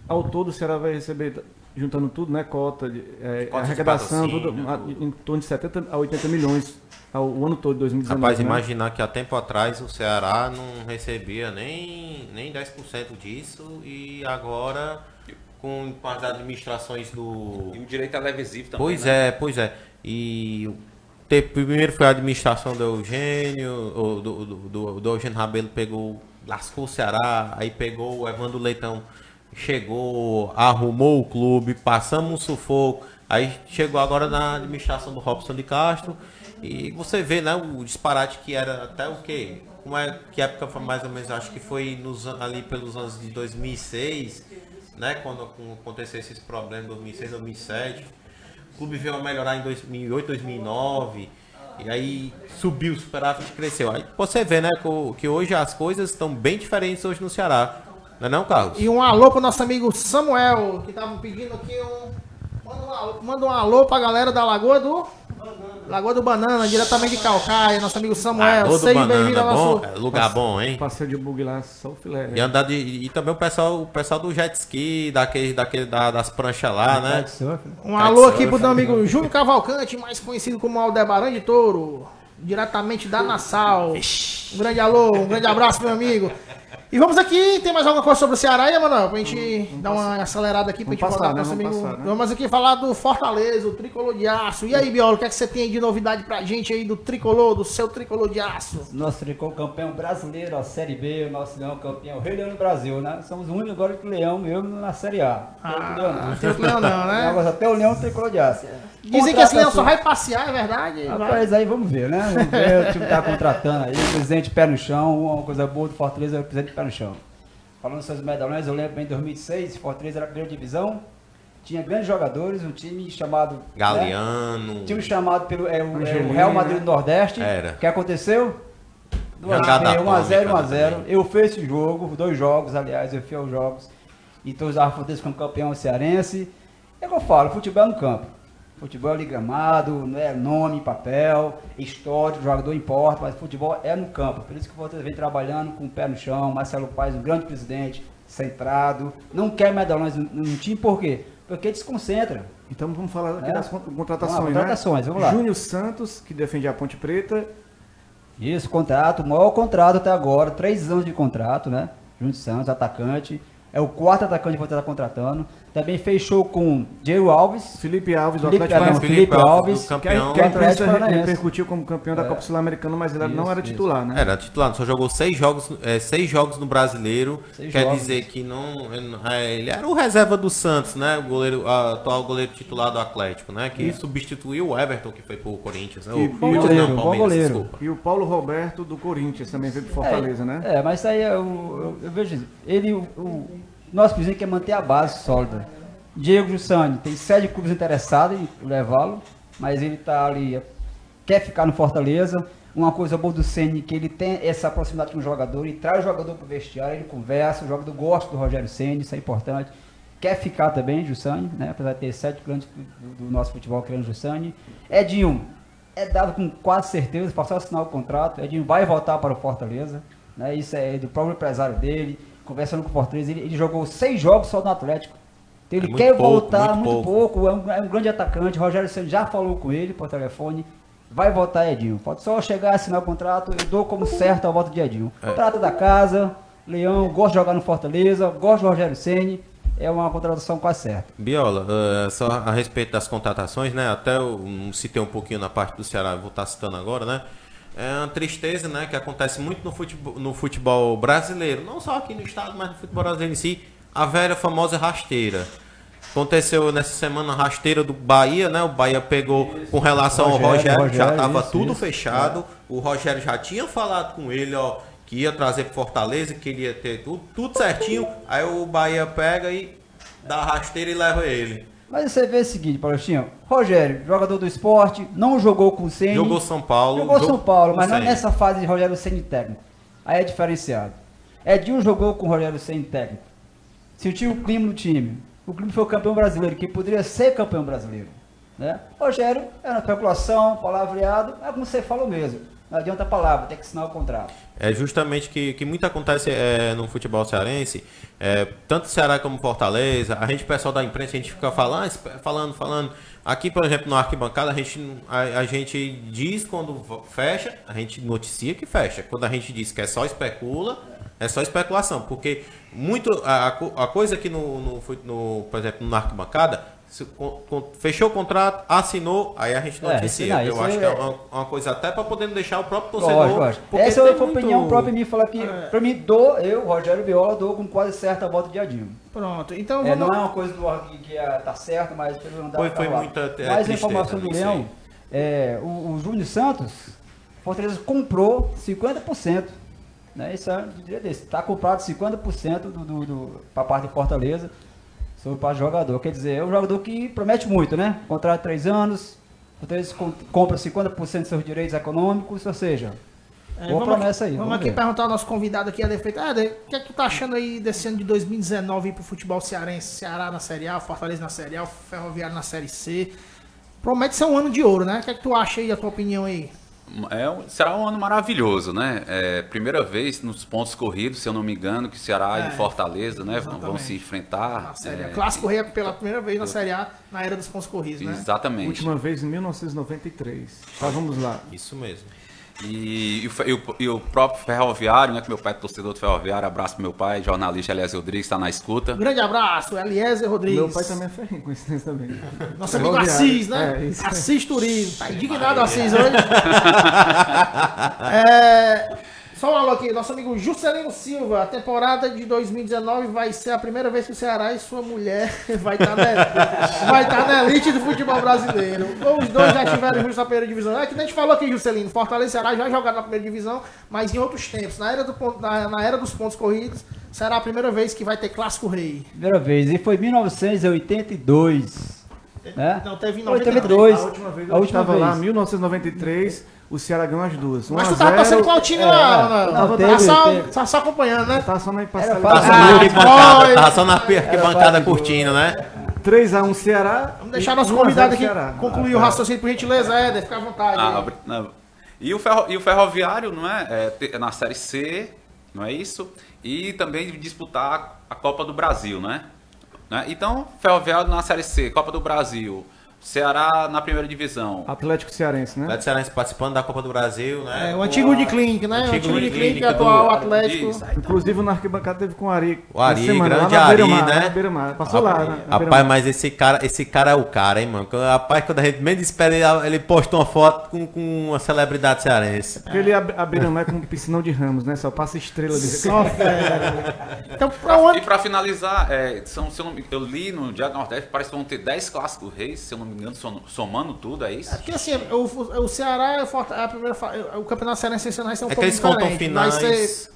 Ao todo, o Ceará vai receber, juntando tudo, né? Cota, Cota de arrecadação, patrocínio, tudo, em torno de 70 a 80 milhões o ano todo de 2019. Rapaz, né? imaginar que há tempo atrás o Ceará não recebia nem 10% disso e agora com as administrações do... E o direito televisivo também. Pois é. E primeiro foi a administração do Eugênio, do Eugênio Rabelo lascou o Ceará, aí pegou o Evandro Leitão, chegou, arrumou o clube, passamos um sufoco, aí chegou agora na administração do Robson de Castro. E você vê, né, o disparate que era até o quê? Que época foi mais ou menos? Acho que foi ali pelos anos de 2006, né? Quando aconteceu esses problemas, 2006, 2007. O clube veio a melhorar em 2008, 2009. E aí subiu, o superávit cresceu. Aí você vê, né, que hoje as coisas estão bem diferentes hoje no Ceará. Não é não, Carlos? E um alô pro nosso amigo Samuel, que tava pedindo aqui Manda um alô pra galera da Lagoa do Banana, diretamente de Calcaia, nosso amigo Samuel. Lagoa do Seja Banana, bem-vindo ao nosso... é lugar bom, hein? Passeio de bug lá, só o filé. E também o pessoal do jet ski, das pranchas lá, né? Um alô aqui pro meu amigo Júnior Cavalcante, mais conhecido como Aldebaran de Touro, diretamente da Nassau. Um grande alô, um grande abraço, meu amigo. E vamos aqui, tem mais alguma coisa sobre o Ceará aí, Manoel? Pra gente dar uma acelerada aqui, pra gente voltar pro nosso amigo. Vamos aqui falar do Fortaleza, o Tricolor de Aço. E aí, Biolo, o que é que você tem aí de novidade pra gente aí do Tricolor, do seu Tricolor de Aço? Nosso Tricolor campeão brasileiro, a Série B, o nosso Leão campeão, o Rei Leão do Brasil, né? Somos o único agora que o Leão mesmo na Série A. Tem o Leão não, né? Agora até o Leão Tricolor de Aço. Dizem que esse Leão só vai passear, é verdade? Rapaz, aí vamos ver, né? Vamos ver, o time tá contratando aí, o presidente pé no chão, uma coisa boa do Fortaleza é o presidente pé no chão. Falando sobre os medalhões, eu lembro bem em 2006, Fortaleza era a primeira divisão, tinha grandes jogadores, um time chamado... Galeano... Né? Time chamado pelo o Real Madrid do Nordeste. Era. O que aconteceu? 1x0, 1x0. Eu fiz esse jogo, 2 jogos, aliás, eu fiz os jogos. E todos os Fortaleza como campeão cearense. É o que eu falo, futebol é no campo. Futebol é ali gramado, não é nome, papel, histórico, jogador importa, mas futebol é no campo. Por isso que o Fortaleza vem trabalhando com o pé no chão, Marcelo Paes, um grande presidente, centrado, não quer medalhões no time, por quê? Porque desconcentra. Então vamos falar aqui das contratações, contratações, né? vamos lá. Júnior Santos, que defende a Ponte Preta. Isso, contrato, o maior contrato até agora, 3 anos de contrato, né? Júnior Santos, atacante. É o 4º atacante que Fortaleza está contratando. Também fechou com Diego Alves. Felipe Alves, do Felipe Atlético Alves, do campeão. que a imprensa Paranaense. repercutiu como campeão da Copa Sul-Americana, mas ele não era titular, né? Era titular, só jogou 6 jogos no Brasileiro. Quer dizer que ele era o reserva do Santos, né? O atual goleiro titular do Atlético, né? Que substituiu o Everton, que foi pro Corinthians. Né? Bom goleiro. Desculpa. E o Paulo Roberto do Corinthians também veio pro Fortaleza, né? Mas isso aí eu vejo isso. O nosso presidente quer manter a base sólida. Diego Jussani tem 7 clubes interessados em levá-lo, mas ele tá ali, quer ficar no Fortaleza. Uma coisa boa do Ceni que ele tem essa proximidade com o jogador, ele traz o jogador pro vestiário, ele conversa, o jogador gosta do Rogério Ceni, isso é importante. Quer ficar também, Jussani, né? Apesar de ter 7 clientes do nosso futebol querendo Jussani. Edinho, é dado com quase certeza, passou a assinar o contrato, Edinho vai voltar para o Fortaleza, né? Isso é do próprio empresário dele, conversando com o Fortaleza, ele jogou 6 jogos só no Atlético. Então ele quer voltar muito pouco, é um grande atacante, Rogério Ceni já falou com ele por telefone, vai voltar Edinho. Pode só chegar, assinar o contrato, eu dou como certo a volta de Edinho. Contrato da casa, Leão, gosta de jogar no Fortaleza, gosta do Rogério Ceni, é uma contratação quase certa. Biola, só a respeito das contratações, né? Até eu citei um pouquinho na parte do Ceará, vou estar citando agora, né? É uma tristeza, né, que acontece muito no futebol brasileiro, não só aqui no estado, mas no futebol brasileiro em si, a velha famosa rasteira. Aconteceu nessa semana a rasteira do Bahia, né? O Bahia pegou com relação ao Rogério, já estava tudo fechado. O Rogério já tinha falado com ele, ó, que ia trazer para Fortaleza, que ele ia ter tudo certinho. Aí o Bahia pega e dá a rasteira e leva ele. Mas você vê o seguinte, Paulistinho, Rogério, jogador do esporte, não jogou com o Ceni. Jogou São Paulo. Mas não nessa fase de Rogério Ceni técnico. Aí é diferenciado. Edinho jogou com o Rogério Ceni técnico. Sentiu o clima no time. O clima foi o campeão brasileiro, que poderia ser campeão brasileiro. Né? Rogério é uma especulação, palavreado, é como você falou mesmo. Não adianta a palavra, tem que assinar o contrato. É justamente que muito acontece no futebol cearense, tanto Ceará como Fortaleza, pessoal da imprensa, a gente fica falando. Aqui, por exemplo, no Arquibancada, a gente diz quando fecha, a gente noticia que fecha. Quando a gente diz que é só especula, é só especulação. Porque a coisa que por exemplo, no Arquibancada, fechou o contrato, assinou, aí a gente noticia. Eu acho que é uma coisa até para poder deixar o próprio torcedor. Lógico. Essa é a opinião própria em mim, falar que para mim Rogério Viola, dou com quase certa volta de Adinho. Pronto, então vamos... Não é uma coisa que tá certo, mas pelo não dar foi muita mais a informação do Leão, o Júnior Santos, Fortaleza comprou 50%. Né? Isso é um dia desse. Está comprado 50% para a parte de Fortaleza. Sobre para jogador, quer dizer, é um jogador que promete muito, né? Contrato de 3 anos, Fortaleza compra 50% dos seus direitos econômicos, ou seja, boa promessa aí. Vamos aqui perguntar ao nosso convidado aqui, Eder Freitas. Eder, o que é que tu tá achando aí desse ano de 2019 pro futebol cearense? Ceará na Série A, Fortaleza na Série A, Ferroviário na Série C. Promete ser um ano de ouro, né? O que é que tu acha aí, a tua opinião aí? Será um ano maravilhoso, né? Primeira vez nos pontos corridos, se eu não me engano, que Ceará e Fortaleza, né, vão se enfrentar. Clássico Rei pela primeira vez na Série A, na era dos pontos corridos, né? Exatamente. Última vez em 1993. Tá, vamos lá. Isso mesmo. E o próprio Ferroviário, né, que meu pai é torcedor do Ferroviário, abraço pro meu pai, jornalista Eliezer Rodrigues, está na escuta. Grande abraço, Eliezer Rodrigues. Meu pai também é ferrinho, coincidência também. Nosso amigo Assis, né? Assis Turismo. Tá indignado Assis hoje. Só um alô aqui, nosso amigo Juscelino Silva. A temporada de 2019 vai ser a primeira vez que o Ceará e sua mulher vai estar na elite do futebol brasileiro. Os dois já tiveram juntos na primeira divisão. É que nem a gente falou aqui, Juscelino. Fortaleza e Ceará já jogaram na primeira divisão, mas em outros tempos. Na era dos pontos corridos, será a primeira vez que vai ter Clássico Rei. Primeira vez, e foi em 1982. Né? Não, teve em 92. A última vez lá, 1993, o Ceará ganhou as duas. Mas tu tava torcendo qual time lá? Não, só acompanhando, né? Tá só na Tava só na arquibancada curtindo, né? 3-1 Ceará. Vamos deixar nosso convidado aqui concluir o raciocínio, por gentileza, Éder, fica à vontade. E o Ferroviário, não é na Série C, não é isso? E também disputar a Copa do Brasil, não é? Então, Ferroviário na Série C, Copa do Brasil, Ceará na primeira divisão. Atlético Cearense, né? Atlético Cearense participando da Copa do Brasil, né? O antigo Uniclinic, né? O antigo Uniclinic, atual Atlético. Inclusive na arquibancada teve com o Ari. O Ari, grande Ari, né? Passou lá, né? Rapaz, mas esse cara é o cara, hein, mano? Rapaz, quando a gente menos espera, ele postou uma foto com uma celebridade cearense. Porque ele a beira-mar é como um piscinão de Ramos, né? Só passa estrela de Só fera. Então, e pra finalizar, eu li no Diário do Nordeste, parece que vão ter 10 clássicos reis, se eu não me engano, somando tudo, é isso? É porque assim, o Ceará é a primeira o Campeonato Cearense vai ser um pouco que eles contam finais.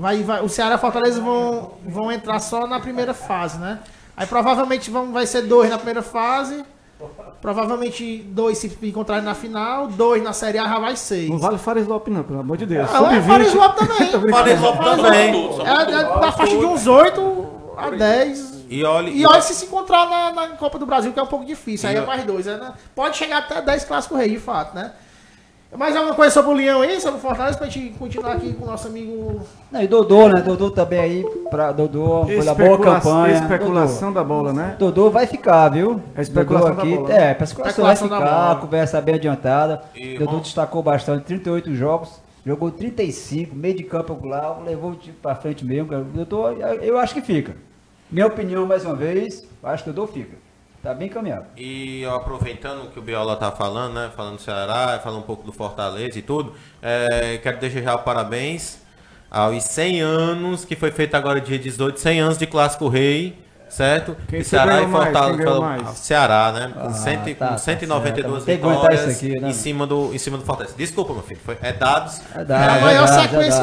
O Ceará e a Fortaleza vão entrar só na primeira fase, né? Aí provavelmente vai ser 2 na primeira fase, provavelmente 2 se encontrarem na final, 2 na Série A já vai 6. Não vale Fares Lopes não, pelo amor de Deus. Fares Lopes também. Fares Lopes também. Da faixa de uns 8 a 10. E olha se encontrar na Copa do Brasil, que é um pouco difícil. Aí é mais 2, né? Pode chegar até 10 clássicos rei, de fato, né? Mais alguma coisa sobre o Leão aí, sobre o Fortaleza, pra gente continuar aqui com o nosso amigo... Não, e Dodô, né? Dodô também aí, Dodô foi da boa campanha. Especulação da bola, né? Dodô vai ficar, viu? A especulação da bola. Especulação vai ficar, conversa bem adiantada. Dodô destacou bastante, 38 jogos, jogou 35, meio de campo lá, levou o time pra frente mesmo. Dodô, eu acho que fica. Minha opinião, mais uma vez, acho que o Dodô fica. Tá bem caminhado. E aproveitando o que o Biola tá falando, né? Falando do Ceará, falando um pouco do Fortaleza e tudo, quero desejar parabéns aos 100 anos, que foi feito agora dia 18, 100 anos de Clássico Rei, certo? Quem Ceará e Fortaleza. Ceará, né? Com 192 vitórias aqui, né? em cima do Fortaleza. Desculpa, meu filho, é dados. A maior sequência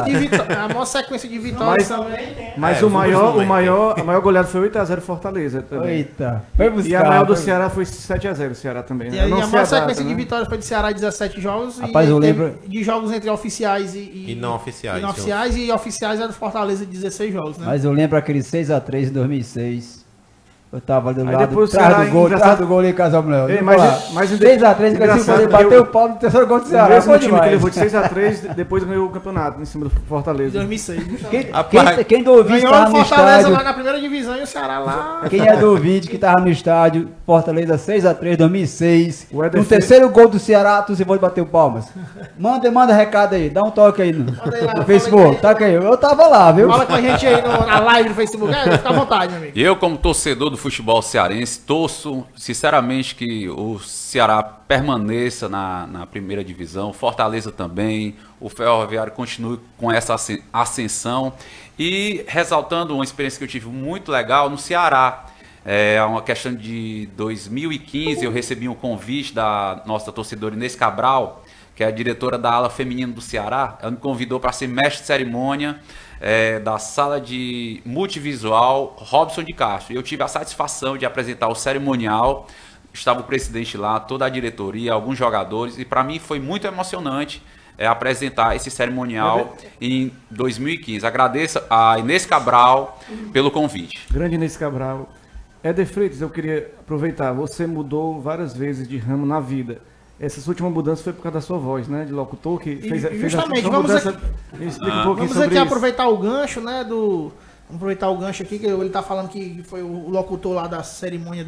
de vitórias também. Mas a maior goleada foi 8-0 Fortaleza também. Eita. E a maior do Ceará foi 7-0 o Ceará também. E a maior sequência de vitórias foi de Ceará 17 jogos. Rapaz, eu lembro de jogos entre oficiais e não oficiais. E oficiais é do Fortaleza 16 jogos, né? Mas eu lembro aquele 6-3 em 2006. Eu tava do Aí lado, depois o atrás Ceará do gol, engraçado- atrás do gol ali, Casal Mulher. Ei, mas 3x3, que assim, poder bater o pau no terceiro gol do O Ceará. mesmo Foi time que demais. levou de 6x3, depois ganhou o campeonato em cima do Em Fortaleza. 2006. Quem do ouvinte Ganhou tava o no Fortaleza estádio, lá na primeira divisão e o Ceará lá. quem é do ouvinte que tava no estádio, Fortaleza 6x3, 2006. O Éder No fez- terceiro gol do Ceará, tu se pode bater o palmas. Manda recado aí, dá um toque aí no, aí lá, no fala Facebook. aí. Toque aí. Eu tava lá, viu? Fala com a gente aí na live do Facebook. Fica à vontade, meu amigo. Eu, como torcedor do futebol cearense, torço sinceramente que o Ceará permaneça na primeira divisão, Fortaleza também, o Ferroviário continue com essa ascensão e ressaltando uma experiência que eu tive muito legal no Ceará. É uma questão de 2015, eu recebi um convite da nossa torcedora Inês Cabral, que é a diretora da ala feminina do Ceará. Ela me convidou para ser mestre de cerimônia da sala de multivisual Robson de Castro. Eu tive a satisfação de apresentar o cerimonial, estava o presidente lá, toda a diretoria, alguns jogadores, e para mim foi muito emocionante apresentar esse cerimonial em 2015. Agradeço a Inês Cabral pelo convite. Grande Inês Cabral. Éder Freitas, eu queria aproveitar, você mudou várias vezes de ramo na vida. Essa última mudança foi por causa da sua voz, né? De locutor, que fez justamente, sua vamos mudança. aqui- Explica um pouquinho Vamos sobre aqui isso. aproveitar o gancho, né? Vamos aproveitar o gancho aqui, que ele tá falando que foi o locutor lá da cerimônia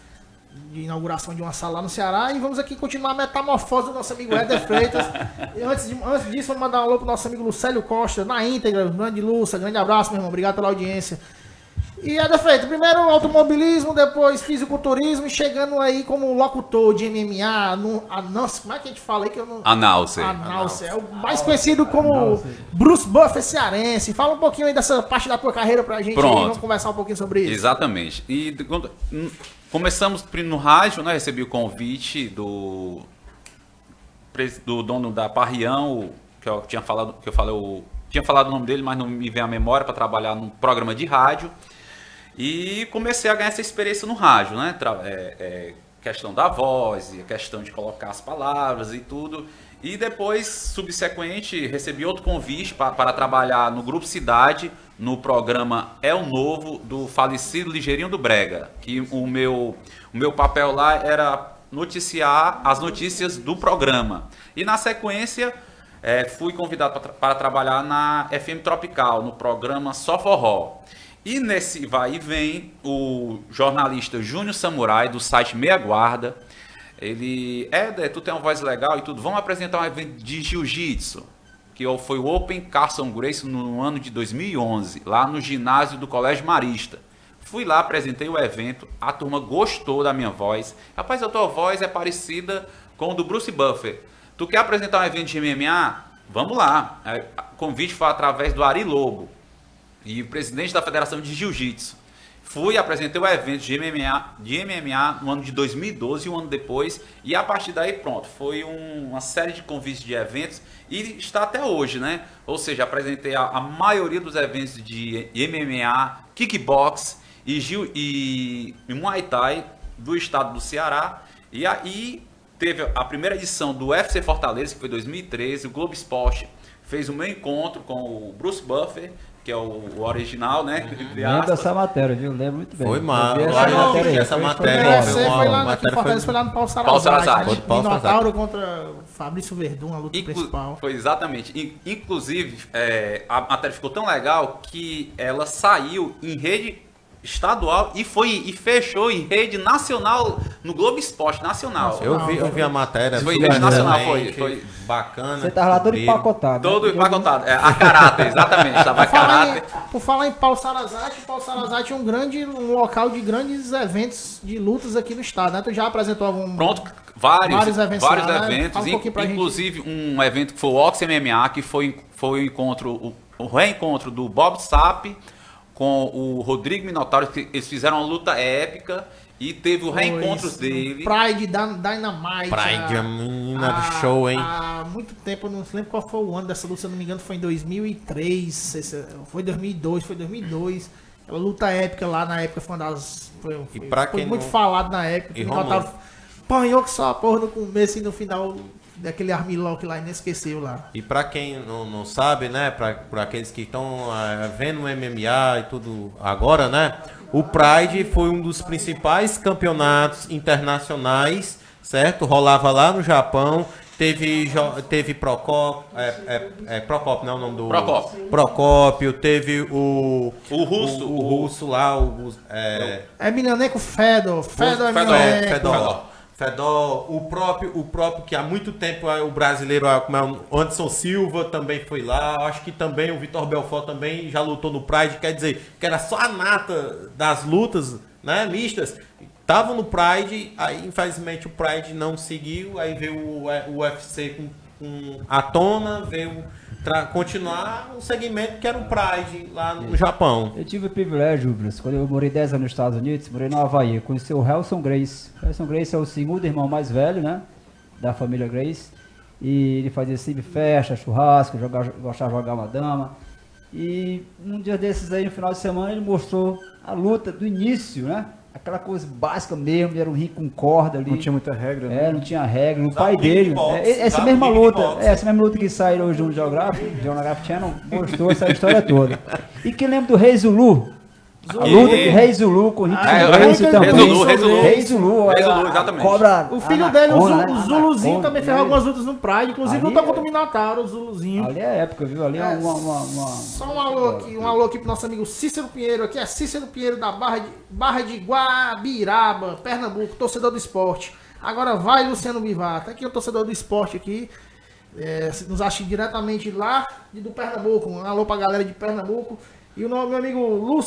de inauguração de uma sala lá no Ceará. E vamos aqui continuar a metamorfose do nosso amigo Éder Freitas. E antes disso, vamos mandar um alô pro nosso amigo Lucélio Costa, na íntegra. Grande Lúcia, grande abraço, meu irmão. Obrigado pela audiência. E Éder Freitas, primeiro automobilismo, depois fisiculturismo e chegando aí como locutor de MMA, como é que a gente fala aí que eu não... Análise. É o mais conhecido como Bruce Buffer cearense. Fala um pouquinho aí dessa parte da tua carreira pra gente. Pronto. Aí, vamos conversar um pouquinho sobre isso. Exatamente. E quando começamos no rádio, né? Recebi o convite do dono da Parrião, que eu tinha falado, tinha falado o nome dele, mas não me vem à memória, para trabalhar num programa de rádio. E comecei a ganhar essa experiência no rádio, né? Questão da voz, questão de colocar as palavras e tudo. E depois, subsequente, recebi outro convite para trabalhar no Grupo Cidade, no programa É o Novo, do falecido Ligeirinho do Brega. Que o meu papel lá era noticiar as notícias do programa. E na sequência, fui convidado para trabalhar na FM Tropical, no programa Só Forró. E nesse vai e vem, o jornalista Júnior Samurai, do site Meia Guarda, ele, Éder, tu tem uma voz legal e tudo, vamos apresentar um evento de jiu-jitsu, que foi o Open Carson Gracie no ano de 2011, lá no ginásio do Colégio Marista. Fui lá, apresentei o evento, a turma gostou da minha voz. Rapaz, a tua voz é parecida com o do Bruce Buffer. Tu quer apresentar um evento de MMA? Vamos lá. O convite foi através do Ari Lobo, e o presidente da Federação de Jiu-Jitsu. Fui, apresentei o evento de MMA no ano de 2012, um ano depois, e a partir daí, pronto, foi uma série de convites de eventos, e está até hoje, né? Ou seja, apresentei a maioria dos eventos de MMA, kickbox e Muay Thai do estado do Ceará, e aí teve a primeira edição do UFC Fortaleza, que foi em 2013, o Globo Esporte fez o meu encontro com o Bruce Buffer, que é o original, né? Lembro dessa matéria, viu? Lembro muito bem. Foi mal. Eu vi Essa matéria O aí UFC foi lá, matéria Fortaleza foi- foi lá no Paulo Paulo Sarazate. Sarazate. Né? Paulo Minotauro contra Fabrício Verdun, a luta principal. Foi exatamente. Inclusive, a matéria ficou tão legal que ela saiu em rede estadual e fechou em rede nacional no Globo Esporte Nacional. Eu vi a matéria. Foi super nacional, excelente, foi bacana. Você tava lá todo cobriram. empacotado. Todo empacotado. A caráter, exatamente. Estava a caráter. Por falar em Paulo Sarazate, o Paulo Sarazate é um local de grandes eventos de lutas aqui no estado, né? Tu já apresentou algum... Pronto, vários eventos lá, né? eventos, Fala um pouquinho pra gente. inclusive um evento que foi o Ox MMA, que foi o encontro, o reencontro do Bob Sapp com o Rodrigo Minotauro, que eles fizeram uma luta épica e teve o reencontro dele. Pride Dynamite. Pride, a menina do show, hein? Há muito tempo, eu não lembro qual foi o ano dessa luta, se eu não me engano, foi em 2003, foi 2002. Aquela luta épica lá na época foi uma das. Foi E pra foi quem muito não- falado na época. E Que Romulo? Minotauro apanhou que só a porra no começo e no final daquele Armlock lá e nem esqueceu lá. E para quem não sabe, né, para aqueles que estão vendo o MMA e tudo agora, né, o Pride foi um dos principais campeonatos internacionais, certo? Rolava lá no Japão. Teve Procópio, Procópio, não é o nome do... Procópio, teve o russo lá, Emelianenko Fedor o próprio que há muito tempo o brasileiro, como é o Anderson Silva também foi lá, acho que também o Vitor Belfort também já lutou no Pride, quer dizer, que era só a nata das lutas, né, mistas. Tava no Pride, aí infelizmente o Pride não seguiu, aí veio o UFC com a tona, veio continuar o segmento que era o Pride lá no Japão. Eu tive o privilégio, Bruce, quando eu morei 10 anos nos Estados Unidos, morei no Havaí, conheci o Helson Grace. Helson Grace é o segundo irmão mais velho, né, da família Grace, e ele fazia sempre festa, churrasco, gostava de jogar uma dama. E um dia desses aí, no final de semana, ele mostrou a luta do início, né? Aquela coisa básica mesmo, era um ringue com corda ali. Não tinha muita regra, né? Não tinha regra. O pai dele, essa mesma luta que saiu hoje no Geographic Channel, mostrou essa história toda. E quem lembra do Rei Zulu? A luta de Rei Zulu com o Rick Grace também. Rei Zulu, exatamente. Cobra. O filho dele, o Zuluzinho, também fez algumas lutas no Pride, inclusive lutou contra o Minotauro, o Zuluzinho. Ali é época, viu? Ali é Só um alô aqui pro nosso amigo Cícero Pinheiro, aqui é Cícero Pinheiro da Barra de Guabiraba, Pernambuco, torcedor do esporte. Agora vai Luciano Bivar, tá aqui o torcedor do esporte aqui, nos acha diretamente lá do Pernambuco. Um alô pra galera de Pernambuco. E o meu amigo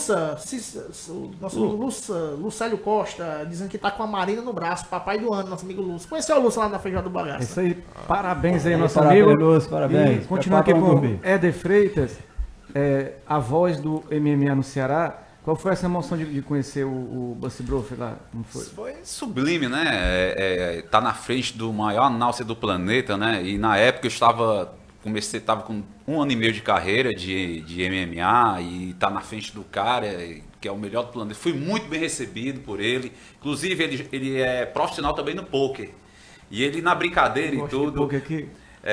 nosso amigo Lucélio Costa, dizendo que tá com a Marina no braço, papai do ano, nosso amigo Lúcio. Conheceu o Lúcio lá na Feijão do Bagaço. Isso aí, parabéns aí, nosso parabéns, amigo. Lúcio, parabéns. E continuando aqui com o Éder Freitas, a voz do MMA no Ceará. Qual foi essa emoção de conhecer o Bussy Brofer lá? Como foi? Foi sublime, né? Tá na frente do maior announcer do planeta, né? E na época eu estava com 1 ano e meio de carreira de MMA e tá na frente do cara, que é o melhor do planeta. Fui muito bem recebido por ele. Inclusive, ele é profissional também no poker. E ele na brincadeira e tudo. Aqui.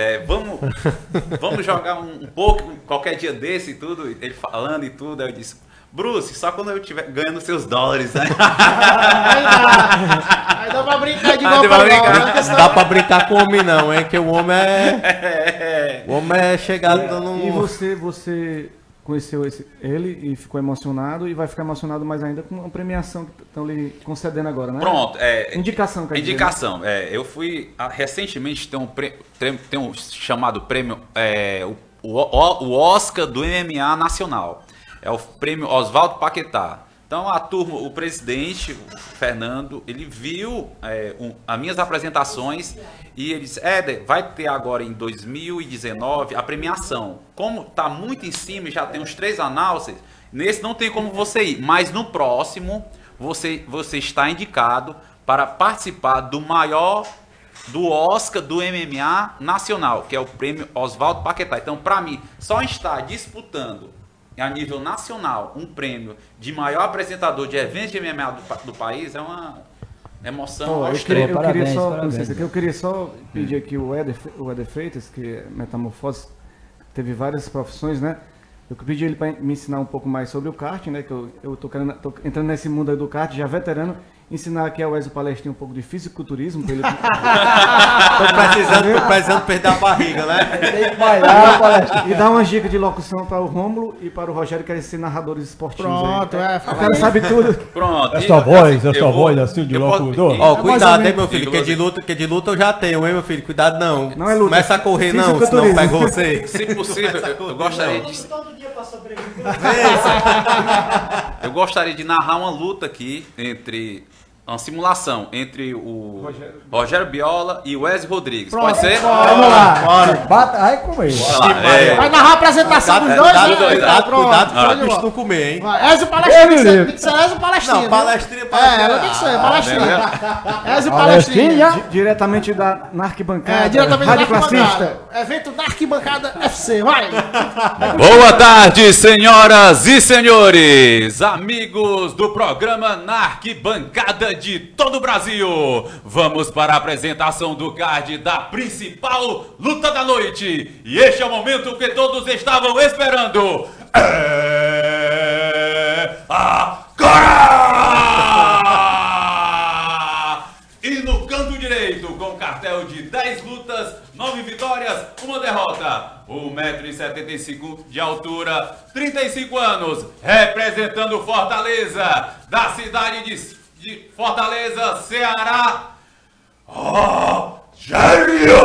Vamos jogar um poker qualquer dia desse e tudo. Ele falando e tudo. Aí eu disse, Bruce, só quando eu estiver ganhando seus dólares, né? Aí dá pra brincar de igual pra igual. Não dá pra brincar com o homem não, hein? Que o homem o homem é chegado no... E você conheceu ele e ficou emocionado e vai ficar emocionado mais ainda com a premiação que estão lhe concedendo agora, né? Pronto. Indicação, quer dizer, indicação. Né? Eu fui... recentemente tem um chamado prêmio... o Oscar do MMA Nacional. É o prêmio Oswaldo Paquetá. Então a turma, o presidente, o Fernando, ele viu as minhas apresentações e ele disse, Éder, vai ter agora em 2019 a premiação. Como está muito em cima e já tem uns 3 announcers, nesse não tem como você ir, mas no próximo você está indicado para participar do Oscar do MMA Nacional, que é o prêmio Oswaldo Paquetá. Então, para mim, só estar disputando a nível nacional um prêmio de maior apresentador de eventos de MMA do país é uma emoção ao extremo. Eu queria só pedir aqui o Éder Freitas, que é Metamorfose, teve várias profissões, né? Eu pedi ele para me ensinar um pouco mais sobre o kart, né? Que eu tô entrando nesse mundo aí do kart, já veterano. Ensinar aqui ao Wesley Palestrinho um pouco de fisiculturismo. Pra ele... tô precisando perder a barriga, né? Tem que bailar, Palestrinho. E dar uma dica de locução para o Rômulo e para o Rogério, que querem ser narradores esportivos. Pronto, aí. O cara sabe tudo. Pronto. Essa voz assim de locutor. Ó, cuidado, hein, meu filho, que de luta eu já tenho, hein, meu filho? Cuidado não. Não é luta. Começa a correr não, senão pega você. Se possível, eu gostaria de... Eu gostaria de narrar uma luta aqui uma simulação entre o Rogério Biola e o Wesley Rodrigues. Pronto, pode ser? Vamos lá. Bata, ai, como é? Vai narrar a apresentação dos dois, né? Cuidado pra bicho não comer, hein? Ezio Palestrinho, tem que ser Ezio Palestrinho. Não, Palestrinho. Ela tem que ser, Palestrinho. Ezio Palestrinho. Diretamente na arquibancada. Diretamente da Rádio Classista. arquibancada. Evento da arquibancada FC, vai. Boa tarde, senhoras e senhores, amigos do programa Na Arquibancada de todo o Brasil. Vamos para a apresentação do card da principal luta da noite. E este é o momento que todos estavam esperando. É agora! E no canto direito, com cartel de 10 lutas, 9 vitórias, 1 derrota. 1,75 m de altura, 35 anos, representando Fortaleza, da cidade de Fortaleza, Ceará. Rogério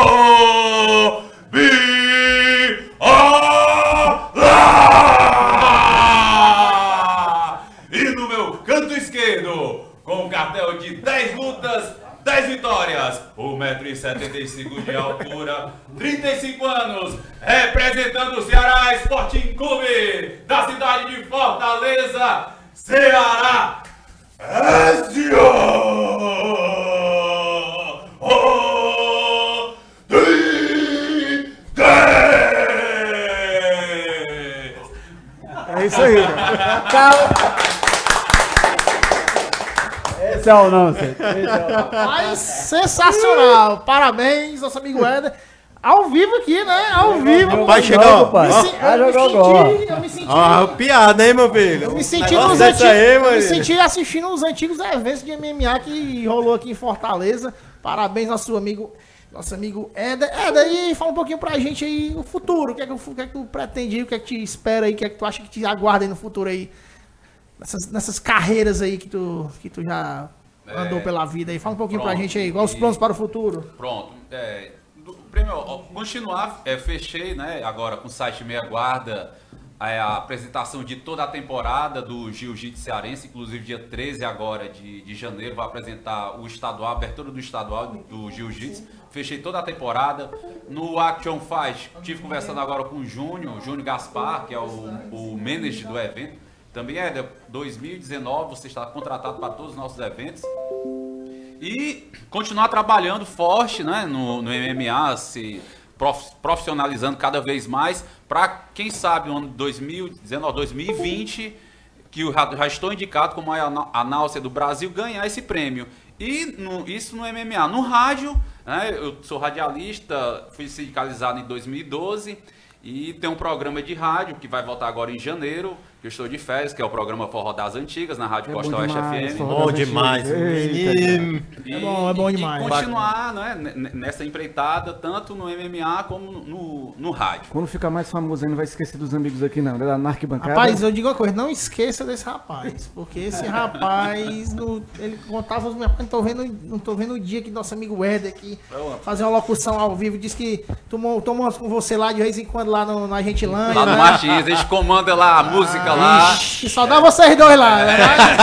Biola! E no meu canto esquerdo, com cartel de 10 lutas, 10 vitórias, 1,75 m de altura, 35 anos, representando o Ceará Sporting Clube, da cidade de Fortaleza, Ceará, Ézio Rodrigues! É isso aí, cara. Esse é o não, você. Mas sensacional. Parabéns, nosso amigo Éder. Ao vivo aqui, né? Ao vivo. Vai chegar, ó. Eu me senti. Piada, hein, meu filho? Eu me senti Negócio nos desse antigos. aí, Eu me mano. senti assistindo os antigos eventos de MMA que rolou aqui em Fortaleza. Parabéns, nosso amigo Éder. Éder, e fala um pouquinho pra gente aí o futuro. O que é que tu pretende aí? O que é que te espera aí? O que é que tu acha que te aguarda aí no futuro aí? Nessas carreiras aí que tu já andou pela vida aí. Fala um pouquinho pra gente aí. Quais os planos para o futuro? Pronto. Prêmio, continuar, fechei, né, agora com o site Meia Guarda, a apresentação de toda a temporada do Jiu-Jitsu cearense, inclusive dia 13 agora de janeiro, vai apresentar o estadual, a abertura do estadual do Jiu-Jitsu. Fechei toda a temporada. No Action Fight, tive conversando agora com o Júnior Gaspar, que é o manager do evento. Também 2019, você está contratado para todos os nossos eventos. E continuar trabalhando forte, né, no MMA, se profissionalizando cada vez mais, para quem sabe no ano 2019, 2020, que eu já estou indicado como a Náusea do Brasil, ganhar esse prêmio. E isso no MMA. No rádio, né, eu sou radialista, fui sindicalizado em 2012 e tem um programa de rádio que vai voltar agora em janeiro, que eu estou de férias, que é o programa Forró das Antigas, na Rádio Costa Oeste FM. Bom demais, menino. É bom demais. E continuar, né, nessa empreitada, tanto no MMA como no rádio. Quando ficar mais famoso aí, não vai esquecer dos amigos aqui, não. Na arquibancada. Rapaz, eu digo uma coisa, não esqueça desse rapaz. Porque esse rapaz, ele contava os meus. Não tô vendo o dia que nosso amigo Éder aqui fazer uma locução ao vivo. Diz que tomou com você lá de vez em quando lá na Argentilândia. Lá no Martins, a gente comanda lá a música lá. Que só dá vocês dois lá, né?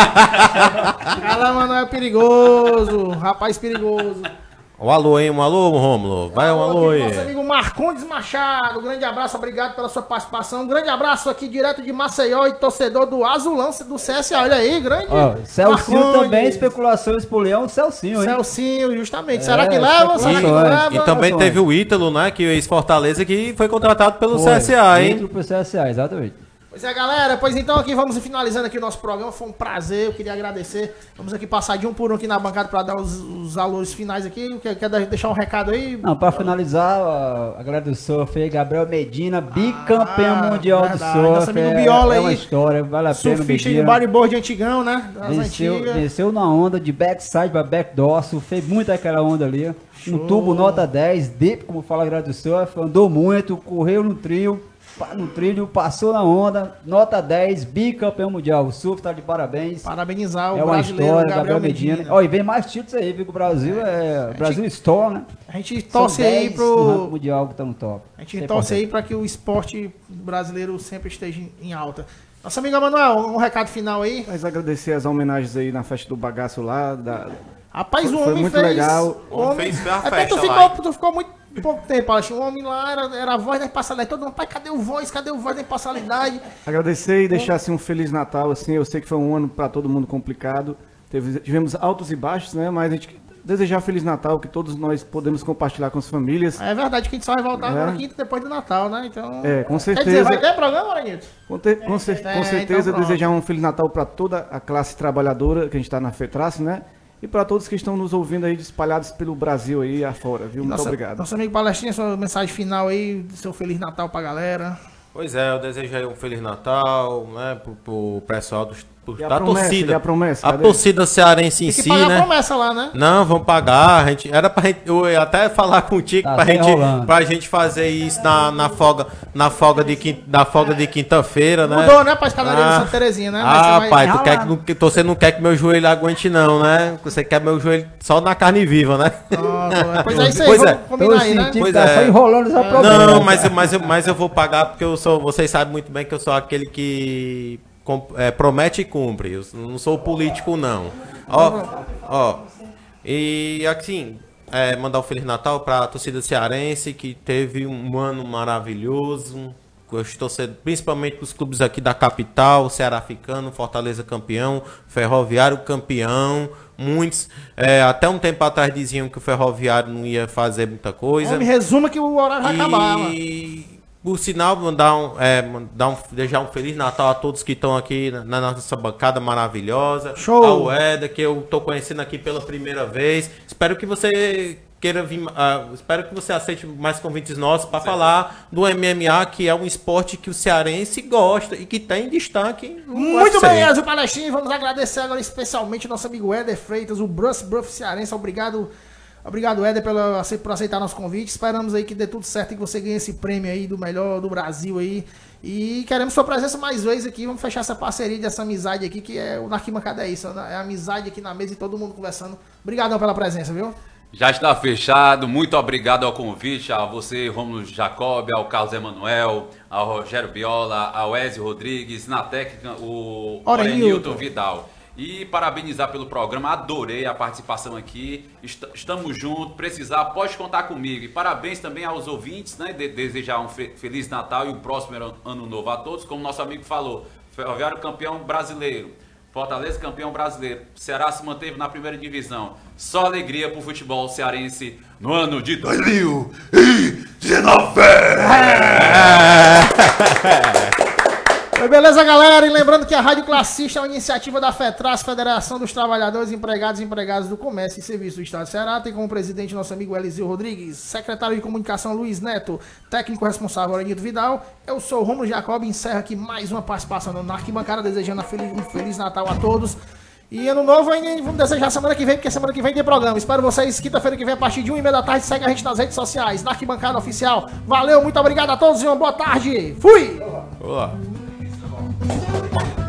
Ela, mano, é perigoso. Rapaz perigoso. Um alô, hein? Um alô, Rômulo. Vai um alô aí. Nosso amigo Marcondes Machado, um grande abraço, obrigado pela sua participação. Um grande abraço aqui direto de Maceió e torcedor do Azulão do CSA. Olha aí, grande. Celcinho Marcondes. também, especulações pro Leão, Celcinho, hein? Celcinho, justamente. Será que leva? Será que especulações. leva? E também teve o Ítalo, né? Que é ex-Fortaleza, que foi contratado pelo CSA, hein? Dentro pro CSA, exatamente. Pois é, galera, pois então aqui vamos finalizando aqui o nosso programa, foi um prazer, eu queria agradecer, vamos aqui passar de um por um aqui na bancada para dar os alôs finais aqui, quer deixar um recado aí? Não, pra finalizar, a galera do surf aí, Gabriel Medina, bicampeão mundial verdade. do surf, Nosso amigo Biola é uma aí, história, vale a pena. Surfista de Medina. bodyboard antigão, né, das antigas. Venceu na onda de backside pra backdoor, fez muito aquela onda ali, um tubo nota 10, deep, como fala a galera do surf, andou muito, correu no trilho, passou na onda, nota 10, bicampeão mundial. O surf tá de parabéns. Parabenizar o é uma brasileiro história, Gabriel Medina. Ó, e vem mais títulos aí, viu? Que o Brasil Brasil Store, né? A gente torce aí no pro... ranking mundial que tá no top. A gente torce aí para que o esporte brasileiro sempre esteja em alta. Nosso amigo Emanuel, um recado final aí. Mas agradecer as homenagens aí na festa do bagaço lá. Rapaz, o Foi homem muito fez... legal. O homem fez a Até festa tu ficou muito pouco tempo, Alex. O homem lá era a voz da imparcialidade. Todo mundo, pai, cadê o voz da imparcialidade? Agradecer e deixar assim um Feliz Natal, assim, eu sei que foi um ano para todo mundo complicado, tivemos altos e baixos, né, mas a gente desejar Feliz Natal, que todos nós podemos compartilhar com as famílias. É verdade que a gente só vai voltar agora quinta depois do Natal, né? Então. Com certeza. Quer dizer, vai ter programa, Aranito? Com certeza, então desejar um Feliz Natal para toda a classe trabalhadora que a gente está na FETRACE, né? E para todos que estão nos ouvindo aí, espalhados pelo Brasil aí afora, viu? Muito obrigado. Nosso amigo Palestrinha, sua mensagem final aí, seu Feliz Natal pra galera. Pois é, eu desejo aí um Feliz Natal, né, pro pessoal da promessa, torcida. a promessa, a torcida cearense em Tem que si, pagar né? a promessa lá, né? Não, vamos pagar. Era pra gente. Eu ia até falar contigo Tá pra gente fazer isso na folga de quinta-feira, né? Mudou, né, pra escadaria de Santa Terezinha, né? Pai, você não quer que meu joelho aguente, não, né? Você quer meu joelho só na carne viva, né? Pois é isso aí, Pois é. vamos combinar aí, né? Pois Tá é. só enrolando essa problema. Não, mas eu vou pagar porque vocês sabem muito bem que eu sou aquele que promete e cumpre. Eu não sou político, não. E assim, mandar um Feliz Natal para a torcida cearense, que teve um ano maravilhoso. Eu estou principalmente com os clubes aqui da capital, Ceará Africano, Fortaleza campeão, Ferroviário campeão. Muitos, até um tempo atrás diziam que o Ferroviário não ia fazer muita coisa. Me resuma que o horário vai acabar, mano. Por sinal, desejar um Feliz Natal a todos que estão aqui na nossa bancada maravilhosa. Show! Ao Éder, que eu estou conhecendo aqui pela primeira vez. Espero que você queira vir, espero que você aceite mais convites nossos para falar do MMA, que é um esporte que o cearense gosta e que tem destaque no Muito UFC. bem, Ezio Palestrinha. Vamos agradecer agora especialmente nosso amigo Éder Freitas, o Bruff Cearense. Obrigado, Éder, por aceitar nosso convite. Esperamos aí que dê tudo certo e que você ganhe esse prêmio aí do melhor do Brasil aí. E queremos sua presença mais vezes aqui. Vamos fechar essa parceria dessa amizade aqui, que é o Na Arquibancada, é isso. É a amizade aqui na mesa e todo mundo conversando. Obrigadão pela presença, viu? Já está fechado. Muito obrigado ao convite, a você, Rômulo Jacob, ao Carlos Emanuel, ao Rogério Biola, ao Ezio Rodrigues, na técnica, o Orenilton Vidal. E parabenizar pelo programa, adorei a participação aqui, estamos juntos, precisar, pode contar comigo. E parabéns também aos ouvintes, né, desejar um Feliz Natal e um próximo ano novo a todos, como nosso amigo falou, Ferroviário campeão brasileiro, Fortaleza campeão brasileiro, Ceará se manteve na primeira divisão, só alegria pro futebol cearense no ano de 2019! Beleza, galera? E lembrando que a Rádio Classista é uma iniciativa da FETRACE, Federação dos Trabalhadores, Empregados e Empregadas do Comércio e Serviços do Estado do Ceará. Tem como presidente nosso amigo Eliseu Rodrigues, secretário de Comunicação Luiz Neto, técnico responsável Orenilton Vidal. Eu sou o Rômulo Jacob e encerro aqui mais uma participação na Arquibancada, desejando um Feliz Natal a todos. E ano novo ainda vamos desejar semana que vem, porque semana que vem tem programa. Espero vocês quinta-feira que vem a partir de 1h30 da tarde. Segue a gente nas redes sociais, na Arquibancada Oficial. Valeu, muito obrigado a todos e uma boa tarde. Fui! Olá.